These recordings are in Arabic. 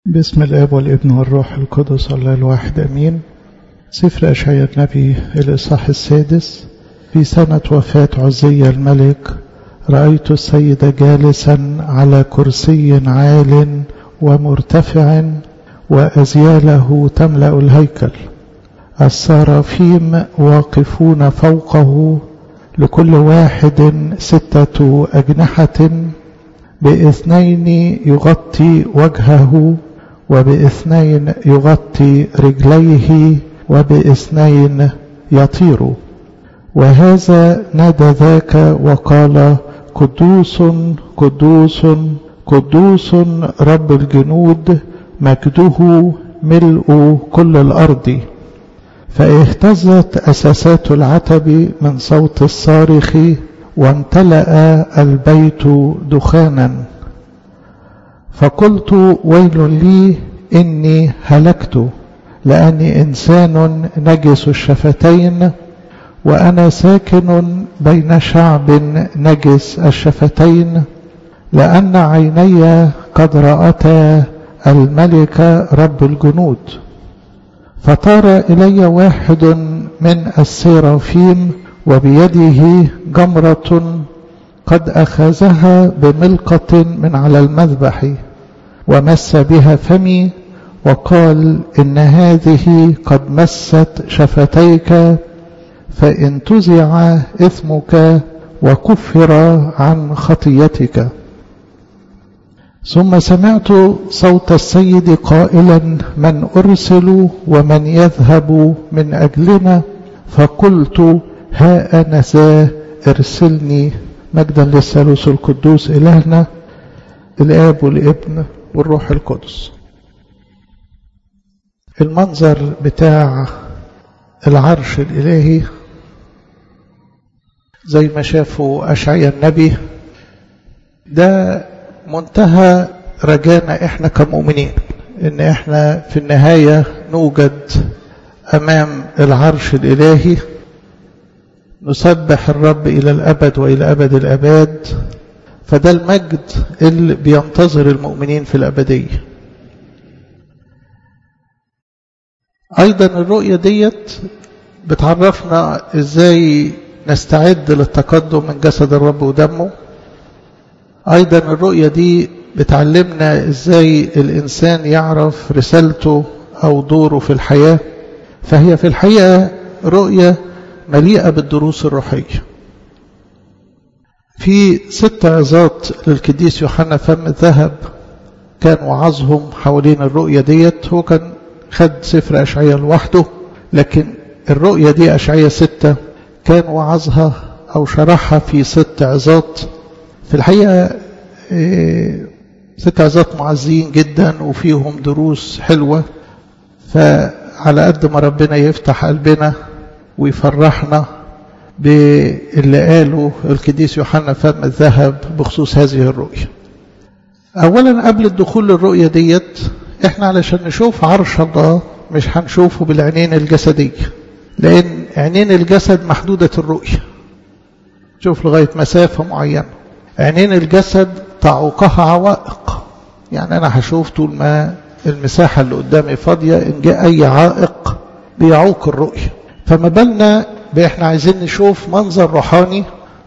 باسم الآب والابن والروح القدس الله الواحد أمين. سفر أشعياء النبي الإصحاح 6. في سنة وفاة عزية الملك رأيت السيد جالسا على كرسي عال ومرتفع وأزياله تملأ الهيكل، السرافيم واقفون فوقه، لكل واحد 6 أجنحة، ب2 يغطي وجهه، وب2 يغطي رجليه، وب2 يطير. وهذا نادى ذاك وقال: قدوس قدوس قدوس رب الجنود، مجده ملء كل الأرض. فاهتزت أساسات العتب من صوت الصارخ، وامتلأ البيت دخانا. فقلت: ويل لي إني هلكت، لأني إنسان نجس الشفتين، وأنا ساكن بين شعب نجس الشفتين، لأن عيني قد رأتا الملك رب الجنود. فطار إلي واحد من السرافيم، وبيده جمرة قد أخذها بملقة من على المذبح، ومس بها فمي، وقال: إن هذه قد مست شفتيك، فإن تزع إثمك وكفر عن خطيتك. ثم سمعت صوت السيد قائلا: من أرسل ومن يذهب من أجلنا؟ فقلت: ها أنا ذا، ارسلني. مجدا للثالوث القدوس إلهنا الآب والابن والروح القدس. المنظر بتاع العرش الإلهي زي ما شافوا أشعياء النبي ده منتهى رجانا احنا كمؤمنين، ان احنا في النهاية نوجد امام العرش الالهي، نسبح الرب الى الابد والى ابد الاباد. فده المجد اللي بينتظر المؤمنين في الابدية. ايضا الرؤية ديت بتعرفنا ازاي نستعد للتقدم من جسد الرب ودمه. أيضا الرؤية دي بتعلمنا إزاي الإنسان يعرف رسالته أو دوره في الحياة. فهي في الحقيقة رؤية مليئة بالدروس الروحية. في 6 عظات للقديس يوحنا فم الذهب كان وعظهم حوالين الرؤية ديت. هو كان خد سفر أشعياء لوحده، لكن الرؤية دي أشعياء 6 كان وعظها أو شرحها في 6 عظات. في الحقيقة 6 عظات معزين جدا وفيهم دروس حلوة. فعلى قد ما ربنا يفتح قلبنا ويفرحنا باللي قاله القديس يوحنا فم الذهب بخصوص هذه الرؤية. أولا قبل الدخول للرؤية ديت، احنا علشان نشوف عرش الله مش هنشوفه بالعينين الجسدية، لأن عينين الجسد محدودة الرؤية، شوف لغاية مسافة معينة. عينين الجسد تعوقها عوائق، يعني أنا هشوف طول ما المساحة اللي قدامي فاضية، إن جاء أي عائق بيعوق الرؤية. فما بالنا بإحنا عايزين نشوف منظر روحاني،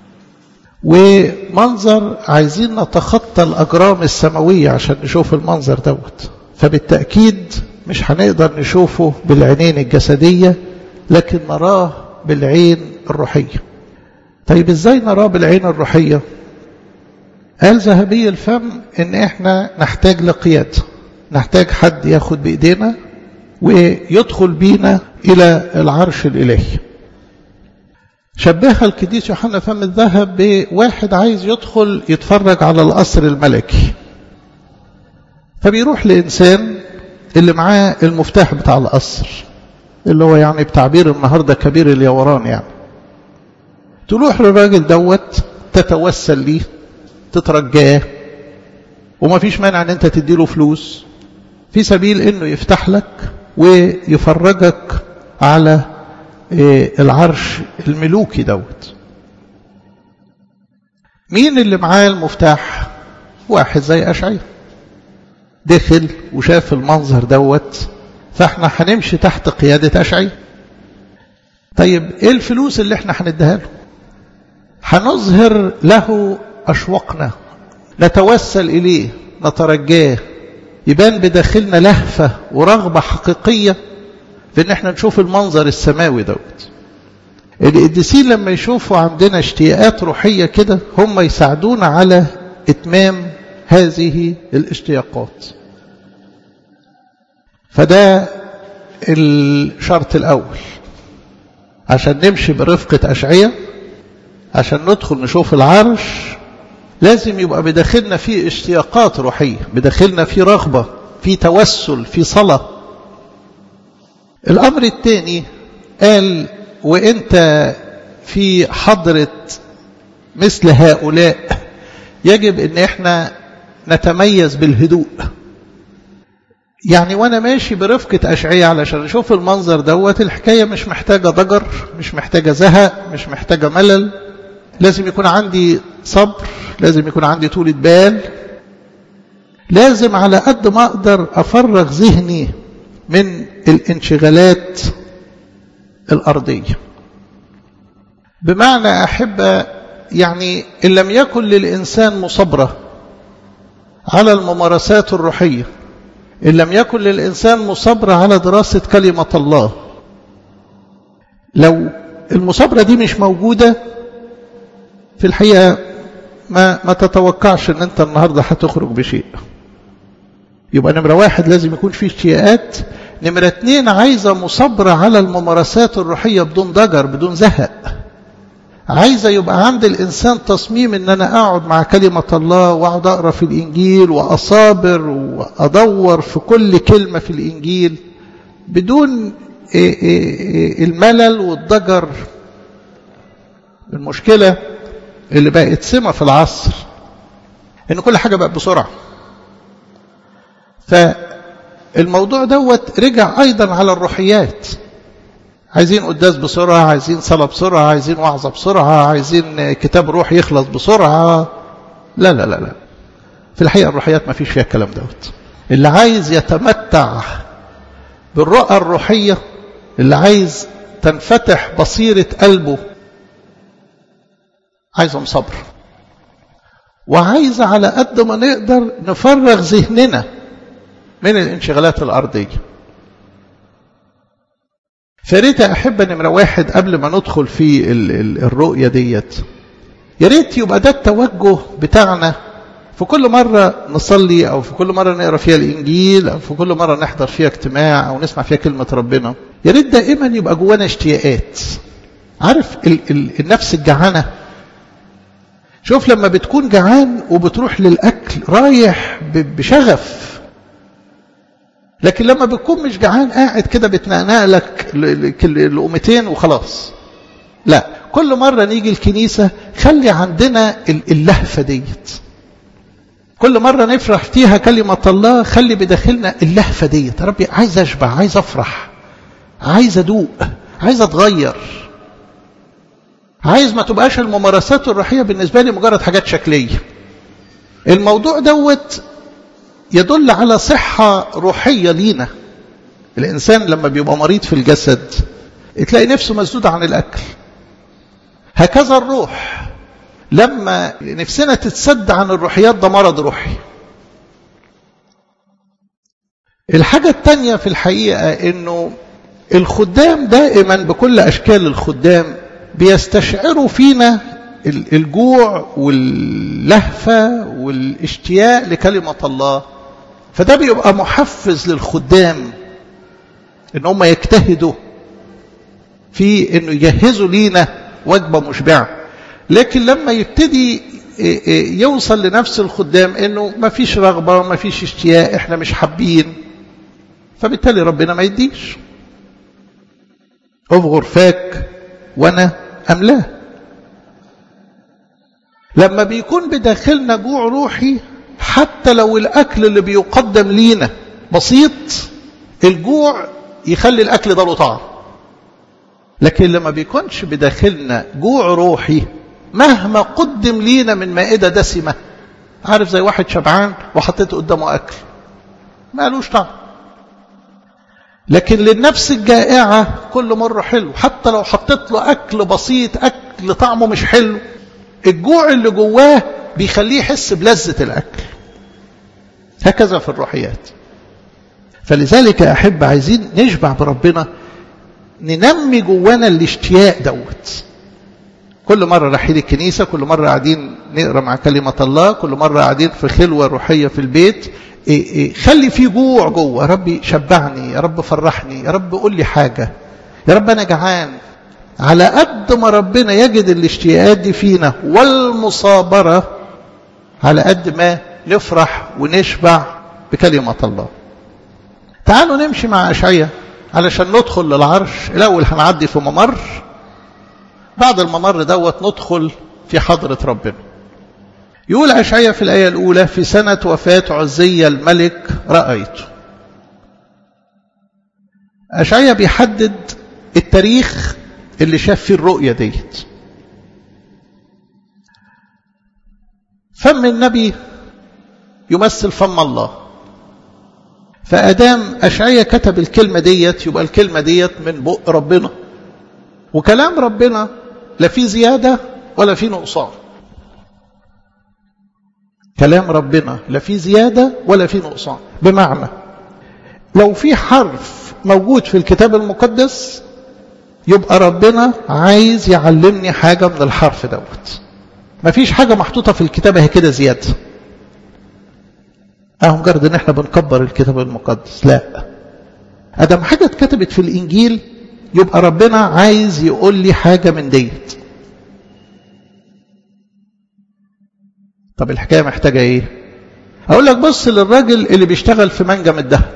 ومنظر عايزين نتخطى الأجرام السماوية عشان نشوف المنظر دوت. فبالتأكيد مش هنقدر نشوفه بالعينين الجسدية، لكن نراه بالعين الروحية. طيب إزاي نراه بالعين الروحية؟ قال ذهبي الفم إن إحنا نحتاج لقيادة، نحتاج حد ياخد بإيدينا ويدخل بينا إلى العرش الإلهي. شبهها القديس يوحنا فم الذهب بواحد عايز يدخل يتفرج على القصر الملكي، فبيروح لإنسان اللي معاه المفتاح بتاع القصر، اللي هو يعني بتعبير النهاردة كبير اليوران. يعني تروح للراجل دوت، تتوسل ليه، تترجاه، وما فيش مانع ان انت تديله فلوس في سبيل انه يفتح لك ويفرجك على العرش الملوكي دوت. مين اللي معاه المفتاح؟ واحد زي أشعياء. دخل وشاف المنظر دوت، فاحنا هنمشي تحت قيادة أشعياء. طيب ايه الفلوس اللي احنا هنديها له؟ هنظهر له أشواقنا، نتوسل إليه، نترجاه، يبان بداخلنا لهفة ورغبة حقيقية في ان احنا نشوف المنظر السماوي دوت. القديسين لما يشوفوا عندنا اشتياقات روحية كده هم يساعدونا على اتمام هذه الاشتياقات. فده الشرط الأول عشان نمشي برفقة أشعياء، عشان ندخل نشوف العرش، لازم يبقى بداخلنا فيه اشتياقات روحية، بداخلنا فيه رغبة، فيه توسل، فيه صلاة. الأمر الثاني قال وإنت في حضرة مثل هؤلاء يجب ان احنا نتميز بالهدوء. يعني وانا ماشي برفقة أشعياء علشان اشوف المنظر دوت، الحكاية مش محتاجة ضجر، مش محتاجة زهق، مش محتاجة ملل. لازم يكون عندي صبر، لازم يكون عندي طولة بال، لازم على قد ما اقدر افرغ ذهني من الانشغالات الأرضية. بمعنى أحب يعني إن لم يكن للإنسان مصبرة على الممارسات الروحية، إن لم يكن للإنسان مصبرة على دراسة كلمة الله، لو المصبرة دي مش موجودة في الحقيقة ما تتوقعش أن أنت النهاردة هتخرج بشيء. يبقى نمرة واحد لازم يكون فيه اشتياقات. نمرة اتنين عايزة مصبرة على الممارسات الروحية بدون ضجر، بدون زهق. عايزة يبقى عند الإنسان تصميم ان انا اقعد مع كلمة الله واقعد اقرأ في الانجيل واصابر وادور في كل كلمة في الانجيل بدون الملل والضجر. المشكلة اللي بقت سمة في العصر ان كل حاجة بقت بسرعة. فالموضوع دوت رجع ايضا على الروحيات. عايزين قداس بسرعة، عايزين صلاة بسرعة، عايزين وعظة بسرعة، عايزين كتاب روح يخلص بسرعة. لا لا لا لا، في الحقيقة الروحيات ما فيش فيها الكلام دوت. اللي عايز يتمتع بالرؤى الروحية، اللي عايز تنفتح بصيرة قلبه، عايزهم صبر، وعايز على قد ما نقدر نفرغ ذهننا من الانشغالات الأرضية. فريت أحب نمرة واحد قبل ما ندخل في الرؤية ديت، يا ريت يبقى ده التوجه بتاعنا في كل مرة نصلي، أو في كل مرة نقرأ فيها الإنجيل، أو في كل مرة نحضر فيها اجتماع أو نسمع فيها كلمة ربنا. يا ريت دائما يبقى جوانا اشتياقات. عارف النفس الجعانة، شوف لما بتكون جعان وبتروح للأكل رايح بشغف، لكن لما بتكون مش جعان قاعد كده بتنقنق لك لقمتين وخلاص. لا، كل مرة نيجي الكنيسة خلي عندنا اللهفة ديت. كل مرة نفرح فيها كلمة الله خلي بداخلنا اللهفة ديت. ربي عايز أشبع، عايز أفرح، عايز أدوق، عايز أتغير، عايز ما تبقاش الممارسات الروحية بالنسبة لي مجرد حاجات شكلية. الموضوع دوت يدل على صحة روحية لينا. الإنسان لما بيبقى مريض في الجسد تلاقي نفسه مسدود عن الأكل. هكذا الروح لما نفسنا تتسد عن الروحيات ده مرض روحي. الحاجة التانية في الحقيقة إنه الخدام دائما بكل أشكال الخدام بيستشعروا فينا الجوع واللهفة والاشتياق لكلمة الله. فده بيبقى محفز للخدام ان هم يجتهدوا في انه يجهزوا لينا وجبة مشبعة. لكن لما يبتدي يوصل لنفس الخدام انه ما فيش رغبة، ما فيش اشتياق، احنا مش حابين، فبالتالي ربنا ما يديش. افغر فاك وانا املاه. لما بيكون بداخلنا جوع روحي حتى لو الأكل اللي بيقدم لينا بسيط، الجوع يخلي الأكل ده له طعم. لكن لما بيكونش بداخلنا جوع روحي مهما قدم لينا من مائدة دسمة، عارف زي واحد شبعان وحطيت قدامه أكل، ما قالوش طعم. لكن للنفس الجائعة كل مرة حلو، حتى لو حطيت له أكل بسيط، أكل طعمه مش حلو، الجوع اللي جواه بيخليه يحس بلذة الأكل. هكذا في الروحيات. فلذلك يا أحب عايزين نشبع بربنا، ننمي جوانا الاشتياق دوت. كل مرة رايحين الكنيسة، كل مرة قاعدين نقرأ مع كلمة الله، كل مرة قاعدين في خلوة روحية في البيت، خلي فيه جوع جوه. ربي شبعني، يا رب فرحني، يا رب قول لي حاجة، يا رب أنا جعان. على قد ما ربنا يجد الاشتياقات دي فينا والمصابرة، على قد ما نفرح ونشبع بكلمة الله. تعالوا نمشي مع أشعياء علشان ندخل للعرش. الأول هنعدي في ممر، بعد الممر دوت ندخل في حضرة ربنا. يقول أشعياء في الآية الأولى: في سنة وفاة عزية الملك رأيته. أشعياء بيحدد التاريخ اللي شاف فيه الرؤية ديت. فم النبي يمثل فم الله، فأدام أشعياء كتب الكلمة ديت يبقى الكلمة ديت من بق ربنا، وكلام ربنا لا فيه زيادة ولا فيه نقصان. كلام ربنا لا فيه زيادة ولا فيه نقصان. بمعنى لو في حرف موجود في الكتاب المقدس يبقى ربنا عايز يعلمني حاجة من الحرف دوت. ما فيش حاجة محطوطة في الكتاب هي كده زيادة، مجرد ان احنا بنكبر الكتاب المقدس. لا، ادم حاجة اتكتبت في الانجيل يبقى ربنا عايز يقول لي حاجة من ديت. طب الحكاية محتاجة ايه؟ اقول لك بص للراجل اللي بيشتغل في منجم الذهب،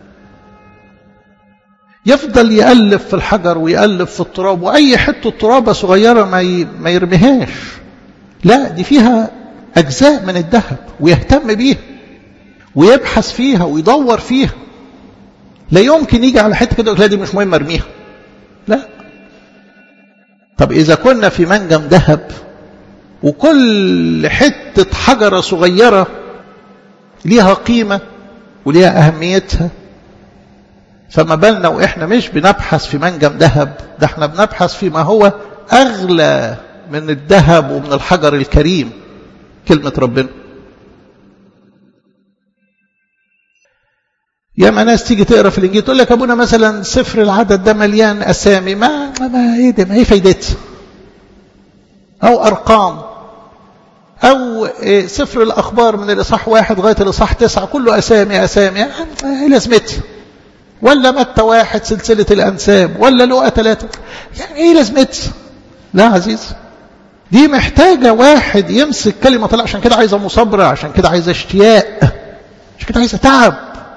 يفضل يقلب في الحجر ويقلب في التراب، واي حتة ترابة صغيرة ما يرميهاش، لا دي فيها اجزاء من الذهب، ويهتم بيها ويبحث فيها ويدور فيها. لا يمكن يجي على حته كده لا دي مش مهم ارميها، لا. طب اذا كنا في منجم ذهب وكل حته حجره صغيره ليها قيمه وليها اهميتها، فما بالنا واحنا مش بنبحث في منجم ذهب، ده احنا بنبحث فيما هو اغلى من الذهب ومن الحجر الكريم، كلمه ربنا. ياما ناس تيجي تقرا في الانجيل تقول لك ابونا مثلا سفر العدد ده مليان اسامي، ما ايه ده، ما ايه فايدتها؟ او ارقام، او سفر الاخبار من الاصحاح 1 لغايه الاصحاح 9 كله اسامي اسامي، ايه لازمتها؟ ولا متى 1 سلسله الانساب، ولا لوقا 3، يعني ايه لازمتها؟ لا عزيز، دي محتاجه واحد يمسك كلمه الله. عشان كده عايزه مصابره، عشان كده عايزه اشتياق، عشان كده عايزه تعب.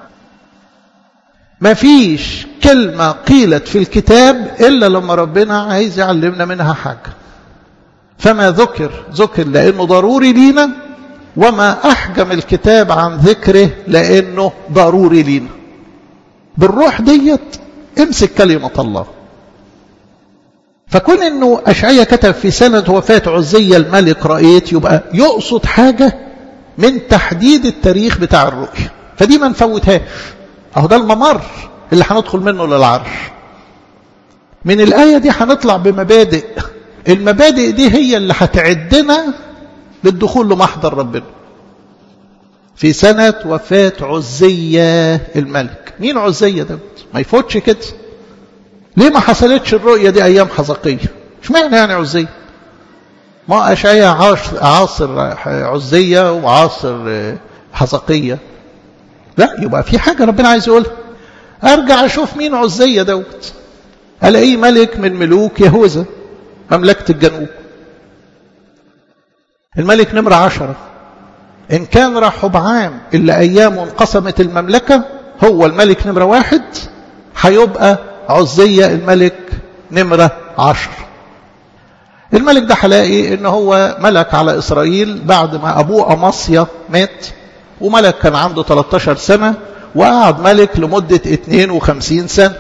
ما فيش كلمة قيلت في الكتاب إلا لما ربنا عايز يعلمنا منها حاجة. فما ذكر لأنه ضروري لينا، وما أحجم الكتاب عن ذكره لأنه ضروري لينا. بالروح ديت امسك كلمة الله. فكون أنه أشعياء كتب في سنة وفاة عزية الملك رأيت، يبقى يقصد حاجة من تحديد التاريخ بتاع الرؤية، فدي ما نفوتهاش. اهو ده الممر اللي هندخل منه للعرش. من الآية دي هنطلع بمبادئ، المبادئ دي هي اللي هتعدنا للدخول لمحضر ربنا. في سنة وفاة عزية الملك. مين عزية ده؟ ما يفوتش كده. ليه ما حصلتش الرؤية دي ايام حزقية؟ اشمعنى يعني عزية؟ ما أشعياء عاصر عزية وعاصر حزقية، لا، يبقى في حاجة ربنا عايز يقولها. ارجع اشوف مين عزية دوت، الاقيه ملك من ملوك يهوذا، مملكة الجنوب، الملك نمرة 10. ان كان رحبعام اللي ايامه انقسمت المملكة هو الملك نمرة 1، هيبقى عزية الملك نمرة 10. الملك ده هلاقي ان هو ملك على اسرائيل بعد ما ابوه أمصيا مات، وملك كان عنده 13 سنة، وقعد ملك لمدة 52 سنة.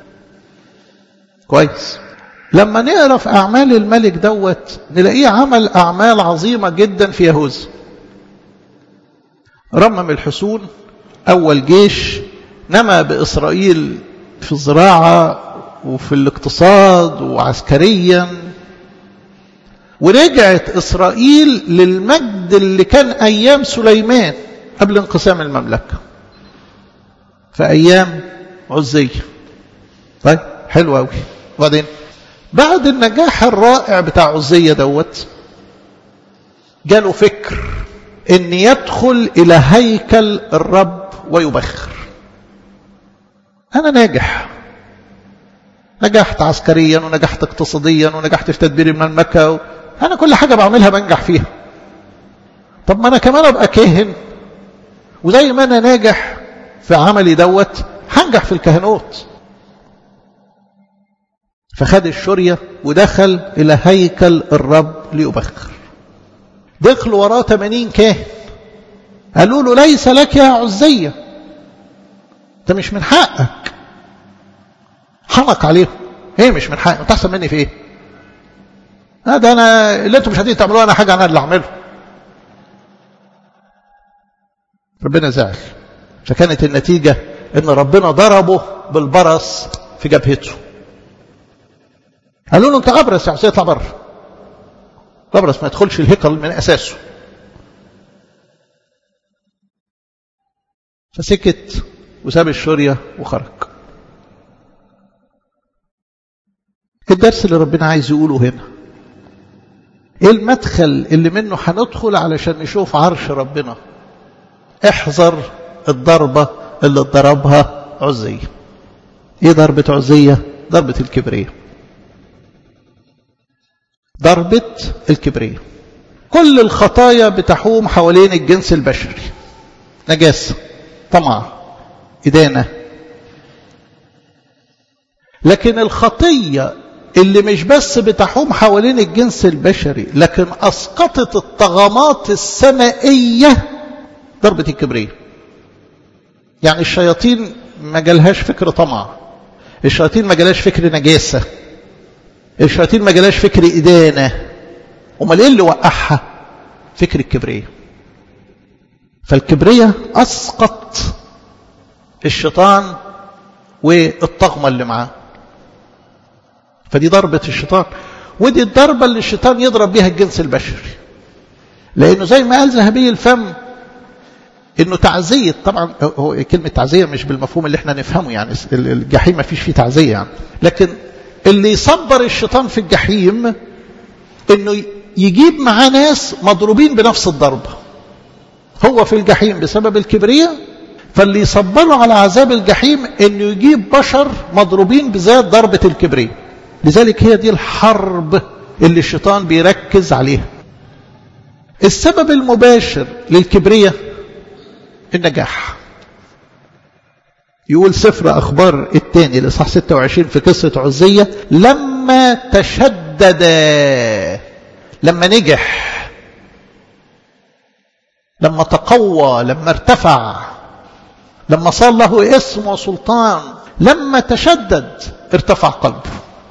كويس. لما نقرأ في أعمال الملك دوت نلاقيه عمل أعمال عظيمة جدا في يهوذا. رمم الحصون، أول جيش نما بإسرائيل في الزراعة وفي الاقتصاد وعسكريا، ورجعت إسرائيل للمجد اللي كان أيام سليمان قبل انقسام المملكة في أيام عزية. طيب حلو أوي. وبعدين بعد النجاح الرائع بتاع عزية دوت جاله فكر ان يدخل الى هيكل الرب ويبخر. انا نجحت عسكريا ونجحت اقتصاديا ونجحت في تدبير المملكة انا كل حاجة بعملها بنجح فيها. طب ما انا كمان ابقى كاهن، وزي ما انا ناجح في عملي دوت هنجح في الكهنوت. فخد الشرية ودخل الى هيكل الرب ليبخر. دخلوا وراه 80 كاهن قالوا له ليس لك يا عزية، انت مش من حقك. حنق عليهم، ايه مش من حقك؟ انت احسن مني في ايه؟ ده انا اللي انتم مش قادرين تعملوه انا حاجه انا اللي اعمله. ربنا زعل، فكانت النتيجه ان ربنا ضربه بالبرص في جبهته. قالوا له انت ابرص يا عزية، اطلع بره. الابرص ما يدخلش الهيكل من اساسه. فسكت وساب الشرية وخرج. الدرس اللي ربنا عايز يقوله هنا، ايه المدخل اللي منه هندخل علشان نشوف عرش ربنا؟ احذر الضربة اللي ضربها عزية. ايه ضربة عزية؟ ضربة الكبرية. ضربة الكبرية. كل الخطايا بتحوم حوالين الجنس البشري، نجاسة، طمع، إدانة. لكن الخطية اللي مش بس بتحوم حوالين الجنس البشري لكن أسقطت الطغمات السمائية، ضربة الكبرية. يعني الشياطين ما جالهاش فكر طمع، الشياطين ما جالهاش فكر نجاسة، الشياطين ما جالهاش فكر إدانة. امال ايه اللي وقعها؟ فكر الكبرية. فالكبرية أسقط الشيطان والطغمة اللي معاه. فدي ضربة الشيطان، ودي الضربة اللي الشيطان يضرب بها الجنس البشري. لأنه زي ما قال ذهبي الفم إنه تعزية، طبعا هو كلمة تعزية مش بالمفهوم اللي احنا نفهمه، يعني الجحيم ما فيش فيه تعزية يعني، لكن اللي يصبر الشيطان في الجحيم إنه يجيب معاه ناس مضروبين بنفس الضربة. هو في الجحيم بسبب الكبرية، فاللي يصبره على عذاب الجحيم إنه يجيب بشر مضروبين بذات ضربة الكبرية. لذلك هي دي الحرب اللي الشيطان بيركز عليها. السبب المباشر للكبرية النجاح. يقول سفر أخبار الثاني الإصحاح 26 في قصة عزية: لما تشدد، لما نجح، لما تقوى، لما ارتفع، لما صار له اسم وسلطان، لما تشدد ارتفع قلبه.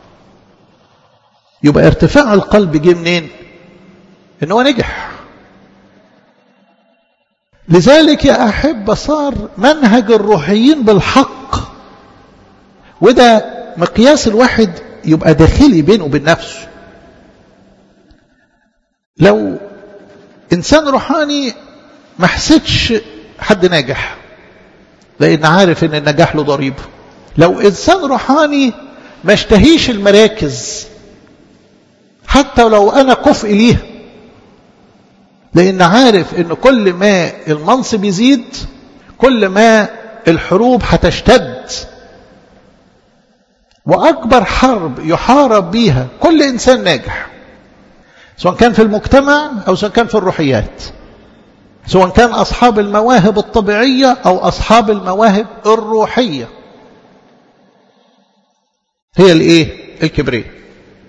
يبقى ارتفاع القلب جه منين؟ ان هو نجح. لذلك يا أحبة صار منهج الروحيين بالحق، وده مقياس الواحد يبقى داخلي بينه وبين نفسه. لو إنسان روحاني ما حسدش حد ناجح لأن عارف إن النجاح له ضريبه. لو إنسان روحاني ما اشتهيش المراكز حتى لو أنا كفء ليها، لأن عارف إن كل ما المنصب يزيد كل ما الحروب هتشتد. وأكبر حرب يحارب بيها كل إنسان ناجح، سواء كان في المجتمع أو سواء كان في الروحيات، سواء كان أصحاب المواهب الطبيعية أو أصحاب المواهب الروحية، هي الإيه؟ الكبرية.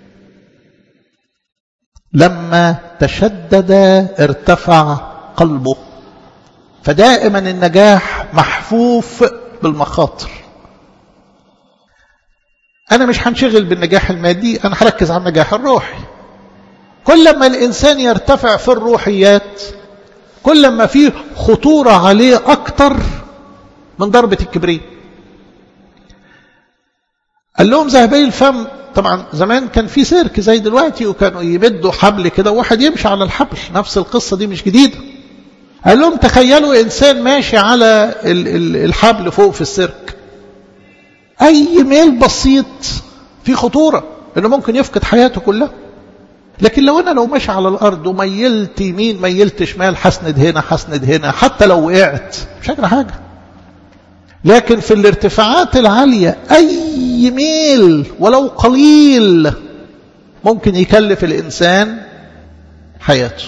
لما تشدد ارتفع قلبه. فدائما النجاح محفوف بالمخاطر. أنا مش هنشغل بالنجاح المادي، أنا هركز على النجاح الروحي. كل ما الإنسان يرتفع في الروحيات كل ما فيه خطورة عليه أكتر من ضربة الكبريت. قال لهم ذهبي الفم، طبعا زمان كان في سيرك زي دلوقتي وكانوا يمدوا حبل كده وواحد يمشي على الحبل، نفس القصة دي مش جديدة. قال لهم تخيلوا إنسان ماشي على الحبل فوق في السيرك، أي ميل بسيط في خطورة إنه ممكن يفقد حياته كلها. لكن لو ماشي على الأرض وميلت يمين ميلت شمال، حسند هنا حسند هنا، حتى لو وقعت مش هجرى حاجة. لكن في الارتفاعات العالية أي ميل ولو قليل ممكن يكلف الإنسان حياته.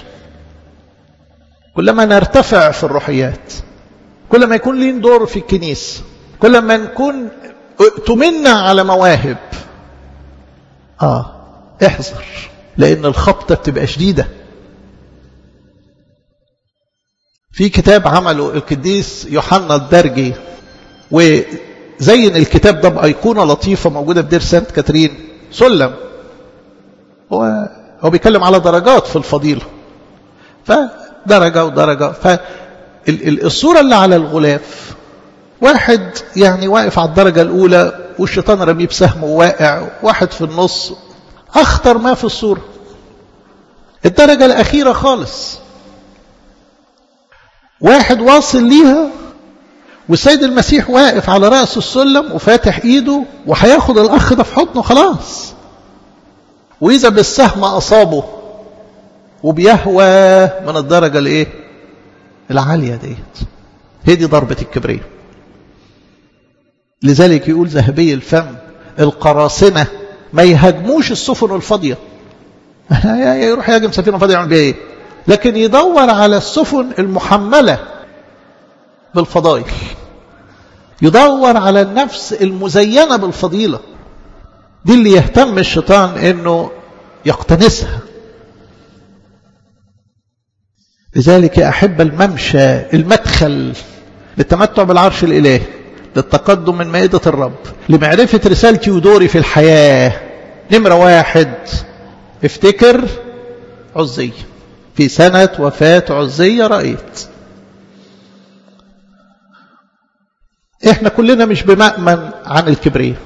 كلما نرتفع في الروحيات، كل ما يكون لين دور في الكنيسة، كل ما نكون اؤتمنا على مواهب، احذر، لأن الخبطة بتبقى شديدة. في كتاب عمله القديس يوحنا الدرجي وزين الكتاب ده بأيقونة لطيفة موجودة في دير سانت كاترين، سلم. هو بيتكلم على درجات في الفضيلة، فدرجة ودرجة. فالصورة اللي على الغلاف واحد يعني واقف على الدرجة الأولى والشيطان رميه بسهم وواقع، واحد في النص. أخطر ما في الصورة الدرجة الأخيرة خالص، واحد واصل ليها والسيد المسيح واقف على رأس السلم وفاتح ايده وهياخد الأخ ده في حضنه خلاص، وإذا بالسهم أصابه وبيهوى من الدرجة العالية ديت. هي دي ضربة الكبرياء. لذلك يقول ذهبي الفم القراصنة ما يهاجموش السفن الفاضية. يروح يهاجم سفينة فاضية يعمل بيها ايه؟ لكن يدور على السفن المحملة بالفضائل، يدور على النفس المزينة بالفضيلة. دي اللي يهتم الشيطان انه يقتنسها. لذلك يا أحب الممشى، المدخل للتمتع بالعرش الإلهي، للتقدم من مائدة الرب، لمعرفة رسالتي ودوري في الحياة. نمرة 1 افتكر عزية. في سنة وفاة عزية رأيت. احنا كلنا مش بمأمن عن الكبرياء.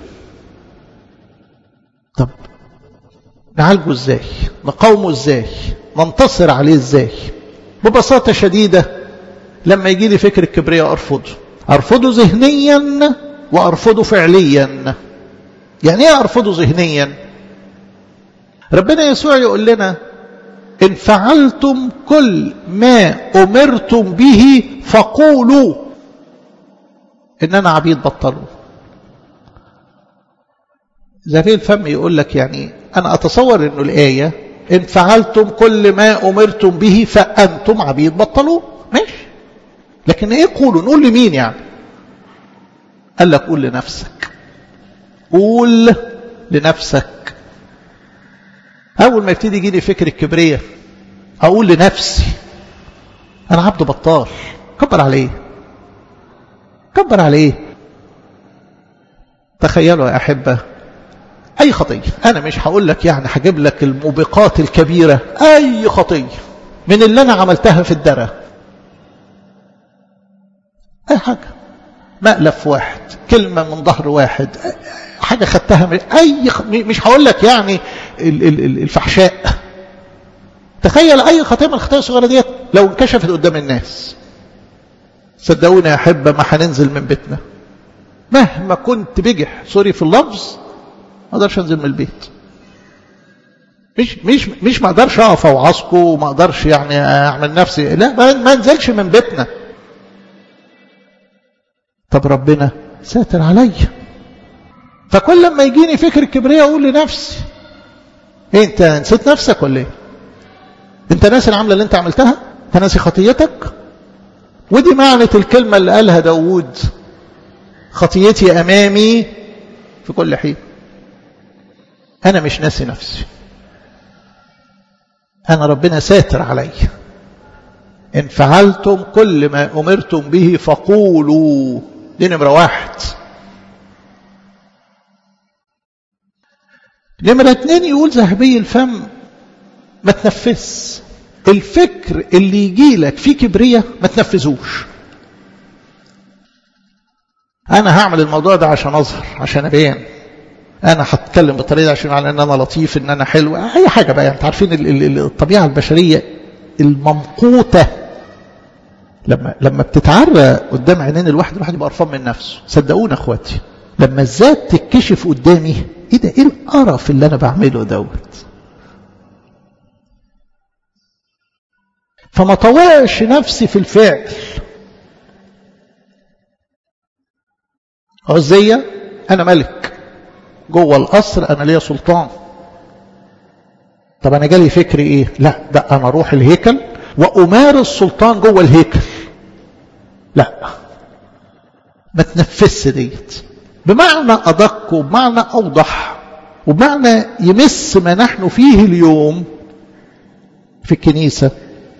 طب نعالجه ازاي؟ نقاومه ازاي؟ ننتصر عليه ازاي؟ ببساطة شديدة، لما يجي لي فكر الكبرياء أرفضه ذهنيا وأرفضه فعليا. يعني ايه أرفضه ذهنيا؟ ربنا يسوع يقول لنا إن فعلتم كل ما أمرتم به فقولوا إننا عبيد بطلوا. ذهبي الفم يقول لك يعني أنا أتصور إنه الآية إن فعلتم كل ما أمرتم به فأنتم عبيد بطلوا، ماشي. لكن إيه قولوا؟ نقول لمين يعني؟ قال لك قول لنفسك. قول لنفسك. أول ما يبتدي يجي لي فكر الكبرياء أقول لنفسي أنا عبد بطال. كبر عليه، كبر عليه. تخيلوا يا أحبة أي خطية، أنا مش هقول لك يعني هجيب لك الموبقات الكبيرة، أي خطية من اللي أنا عملتها في الدرة، أي حاجة، مألف واحد، كلمة من ظهر واحد، حاجة خدتها من مش هقول لك يعني الفحشاء. تخيل أي خطية من الخطايا الصغيرة ديت لو انكشفت قدام الناس، صدقوني يا أحبة ما هننزل من بيتنا. مهما كنت بجح، سوري في اللفظ، ما اقدرش انزل من البيت. مش ما اقدرش اقف اوعظكم، وما اقدرش يعني اعمل نفسي، لا، ما انزلش من بيتنا. طب ربنا ساتر عليا. فكل لما يجيني فكر الكبرياء اقول لنفسي ايه، انت نسيت نفسك ولا ايه؟ انت ناسي العمله اللي انت عملتها؟ انت ناسي خطيتك؟ ودي معنى الكلمه اللي قالها داوود: خطيتي امامي في كل حين. أنا مش ناسي نفسي، أنا ربنا ساتر علي. إن فعلتم كل ما أمرتم به فقولوا. دي نمرة 1. نمرة 2 يقول ذهبي الفم ما تنفذ الفكر اللي يجي لك فيه كبرية، ما تنفذوش. انا هعمل الموضوع ده عشان اظهر، عشان ابين، انا هتكلم بالطريقه دي عشان على ان انا لطيف، ان انا حلو، اي حاجه بقى. انت عارفين الطبيعه البشريه الممقوته لما بتتعرى قدام عينين الواحد يبقى قرفان من نفسه. صدقونا اخواتي، لما الذات تتكشف قدامي، ايه ده، ايه القرف اللي انا بعمله دوت. فما طوعش نفسي في الفعل. عزية انا ملك جوه القصر، انا ليا سلطان. طب انا جالي فكري ايه؟ لا، ده انا اروح الهيكل وامارس سلطان جوه الهيكل. لا، ما تنفذش ديت بمعنى ادق وبمعنى اوضح وبمعنى يمس ما نحن فيه اليوم في الكنيسه،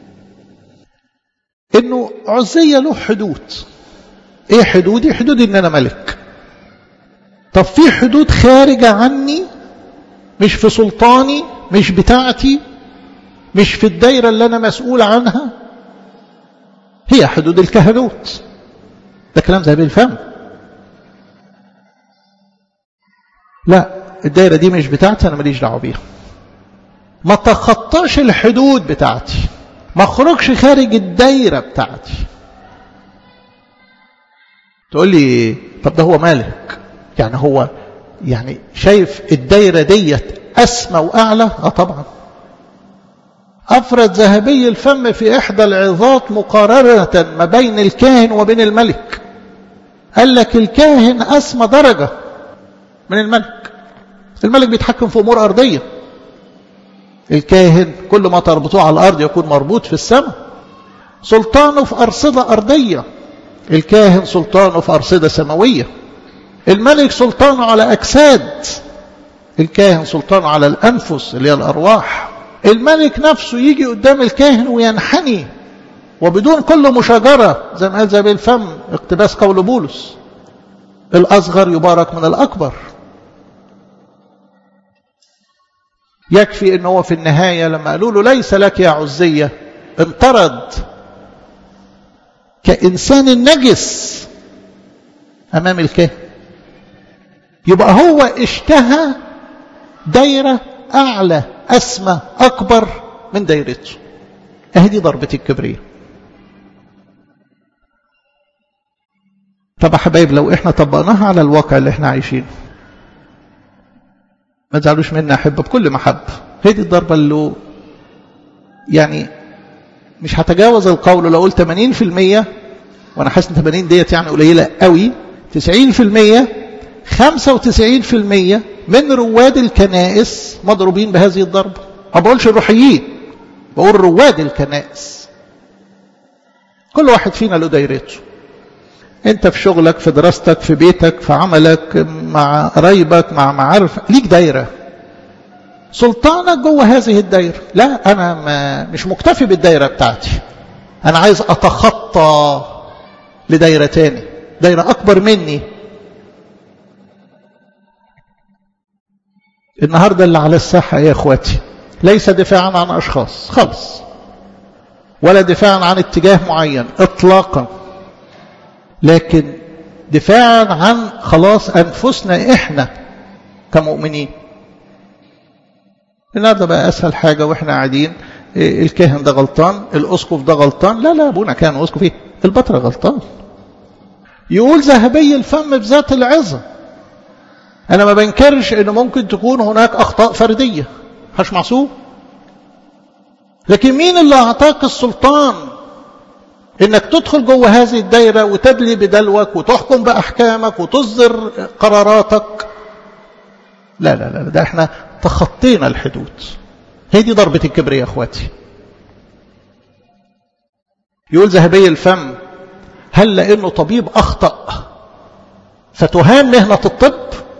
انه عزية له حدود. ايه حدودي؟ حدودي ان انا ملك. طب في حدود خارجة عني، مش في سلطاني، مش بتاعتي، مش في الدايرة اللي انا مسؤول عنها، هي حدود الكهنوت. ده كلام زي بالفم. لا، الدايرة دي مش بتاعتي، انا ماليش دعوه بيها. ما تخطاش الحدود بتاعتي، ما اخرجش خارج الدايرة بتاعتي. تقول لي طب ده هو مالك، يعني هو يعني شايف الدايرة ديت أسمى وأعلى؟ طبعا. أفرد ذهبي الفم في إحدى العظات مقارنة ما بين الكاهن وبين الملك. قال لك الكاهن أسمى درجة من الملك. الملك بيتحكم في أمور أرضية، الكاهن كل ما تربطوه على الأرض يكون مربوط في السماء. سلطانه في أرصدة أرضية، الكاهن سلطانه في أرصدة سماوية. الملك سلطانه على أجساد، الكاهن سلطانه على الأنفس اللي هي الأرواح. الملك نفسه يجي قدام الكاهن وينحني وبدون كل مشاجرة، زي ما قال زي بالفم، اقتباس قول بولس، الأصغر يبارك من الأكبر. يكفي ان هو في النهاية لما قالوا له ليس لك يا عزية، انطرد كإنسان نجس أمام الكاهن. يبقى هو اشتهى دايرة أعلى أسمى أكبر من دايرته. أهدي ضربة الكبرياء. طب يا حبايب، لو احنا طبقناها على الواقع اللي احنا عايشينه، ما تزعلوش منا أحبة بكل محبة، هي دي الضربة اللي يعني مش هتجاوز القول لو قلت 80%، وانا حاسس ان 80 ديت يعني قليلة قوي، 90%، 95% من رواد الكنائس مضروبين بهذه الضربة. ما بقولش الروحيين، بقول رواد الكنائس. كل واحد فينا له دايرته. انت في شغلك، في دراستك، في بيتك، في عملك، مع قرايبك، مع معارف، ليك دايرة. سلطانك جوه هذه الدايرة. لا، انا مش مكتفي بالدايرة بتاعتي، انا عايز اتخطى لدايرة تاني، دايرة اكبر مني. النهاردة اللي على الساحة يا اخواتي ليس دفاعا عن اشخاص خالص، ولا دفاعا عن اتجاه معين اطلاقا، لكن دفاعا عن خلاص أنفسنا إحنا كمؤمنين. النهارده بقى أسهل حاجة وإحنا قاعدين، الكاهن ده غلطان، الأسقف ده غلطان. لا، أبونا كان أسقف إيه؟ البطرة غلطان. يقول ذهبي الفم بذات العظة، أنا ما بنكرش إنه ممكن تكون هناك أخطاء فردية، مش معصوم، لكن مين اللي أعطاك السلطان انك تدخل جوه هذه الدايرة وتدلي بدلوك وتحكم بأحكامك وتصدر قراراتك؟ لا لا لا، ده احنا تخطينا الحدود. هي دي ضربة الكبرياء يا اخواتي. يقول ذهبي الفم، هل لانه طبيب اخطأ فتهان مهنة الطب؟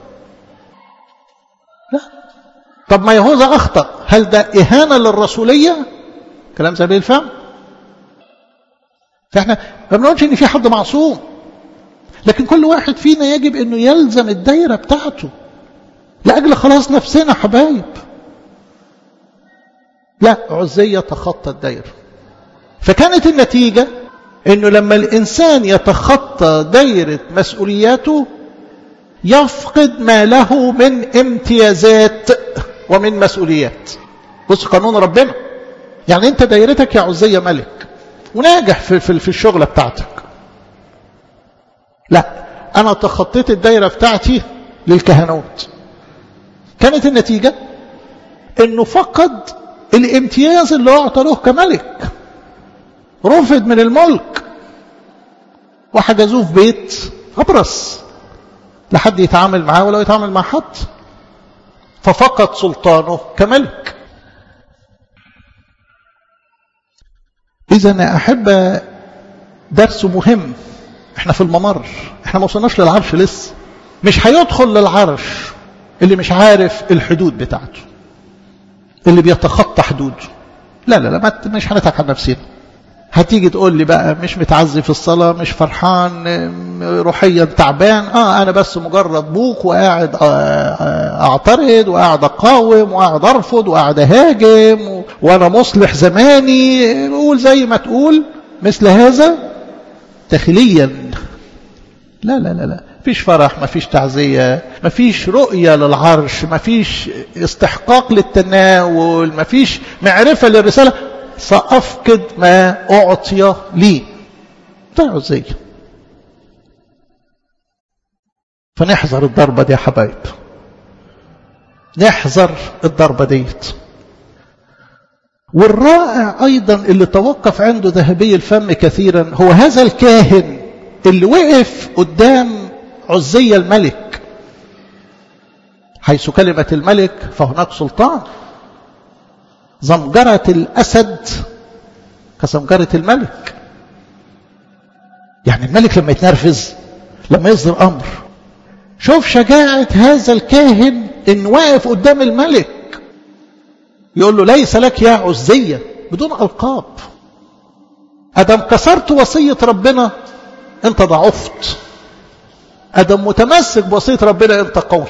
لا. طب ما يهوذا اخطأ، هل ده اهانة للرسولية؟ كلام ذهبي الفم. فاحنا ما بنقولش ان في حد معصوم، لكن كل واحد فينا يجب انه يلزم الدايرة بتاعته لاجل خلاص نفسنا حبايب. لا، عزية تخطى الدايرة. فكانت النتيجة انه لما الانسان يتخطى دايرة مسؤولياته يفقد ما له من امتيازات ومن مسؤوليات. بص قانون ربنا، يعني انت دايرتك يا عزية ملك وناجح في الشغلة بتاعتك، لا انا تخطيت الدايرة بتاعتي للكهنوت، كانت النتيجة انه فقد الامتياز اللي اعطى له كملك، رفض من الملك وحجزوه في بيت أبرص لا حد يتعامل معاه ولا يتعامل مع حد، ففقد سلطانه كملك. إذن أحب درس مهم، احنا في الممر، احنا ما وصلناش للعرش لسه، مش هيدخل للعرش اللي مش عارف الحدود بتاعته، اللي بيتخطى حدوده. لا مش هنضحك على نفسنا. هتيجي تقول لي بقى مش متعزي في الصلاة، مش فرحان، روحيا تعبان، انا بس مجرد بوق وقاعد اعترض وقاعد اقاوم وقاعد ارفض وقاعد اهاجم وانا مصلح زماني، قول زي ما تقول مثل هذا داخليا. لا مفيش فرح، مفيش تعزية، مفيش رؤية للعرش، مفيش استحقاق للتناول، مفيش معرفة للرسالة، سأفقد ما أعطي لي. ده عزية. فنحذر الضربة دي يا حبايب، نحذر الضربة ديت. والرائع أيضا اللي توقف عنده ذهبي الفم كثيرا هو هذا الكاهن اللي وقف قدام عزية الملك. حيث كلمة الملك فهناك سلطان. زمجرة الأسد كزمجرة الملك. يعني الملك لما يتنرفز، لما يصدر أمر، شوف شجاعة هذا الكاهن إن واقف قدام الملك يقول له ليس لك يا عزية، بدون ألقاب. أدم كسرت وصية ربنا أنت ضعفت، أدم متمسك بوصية ربنا أنت قوي.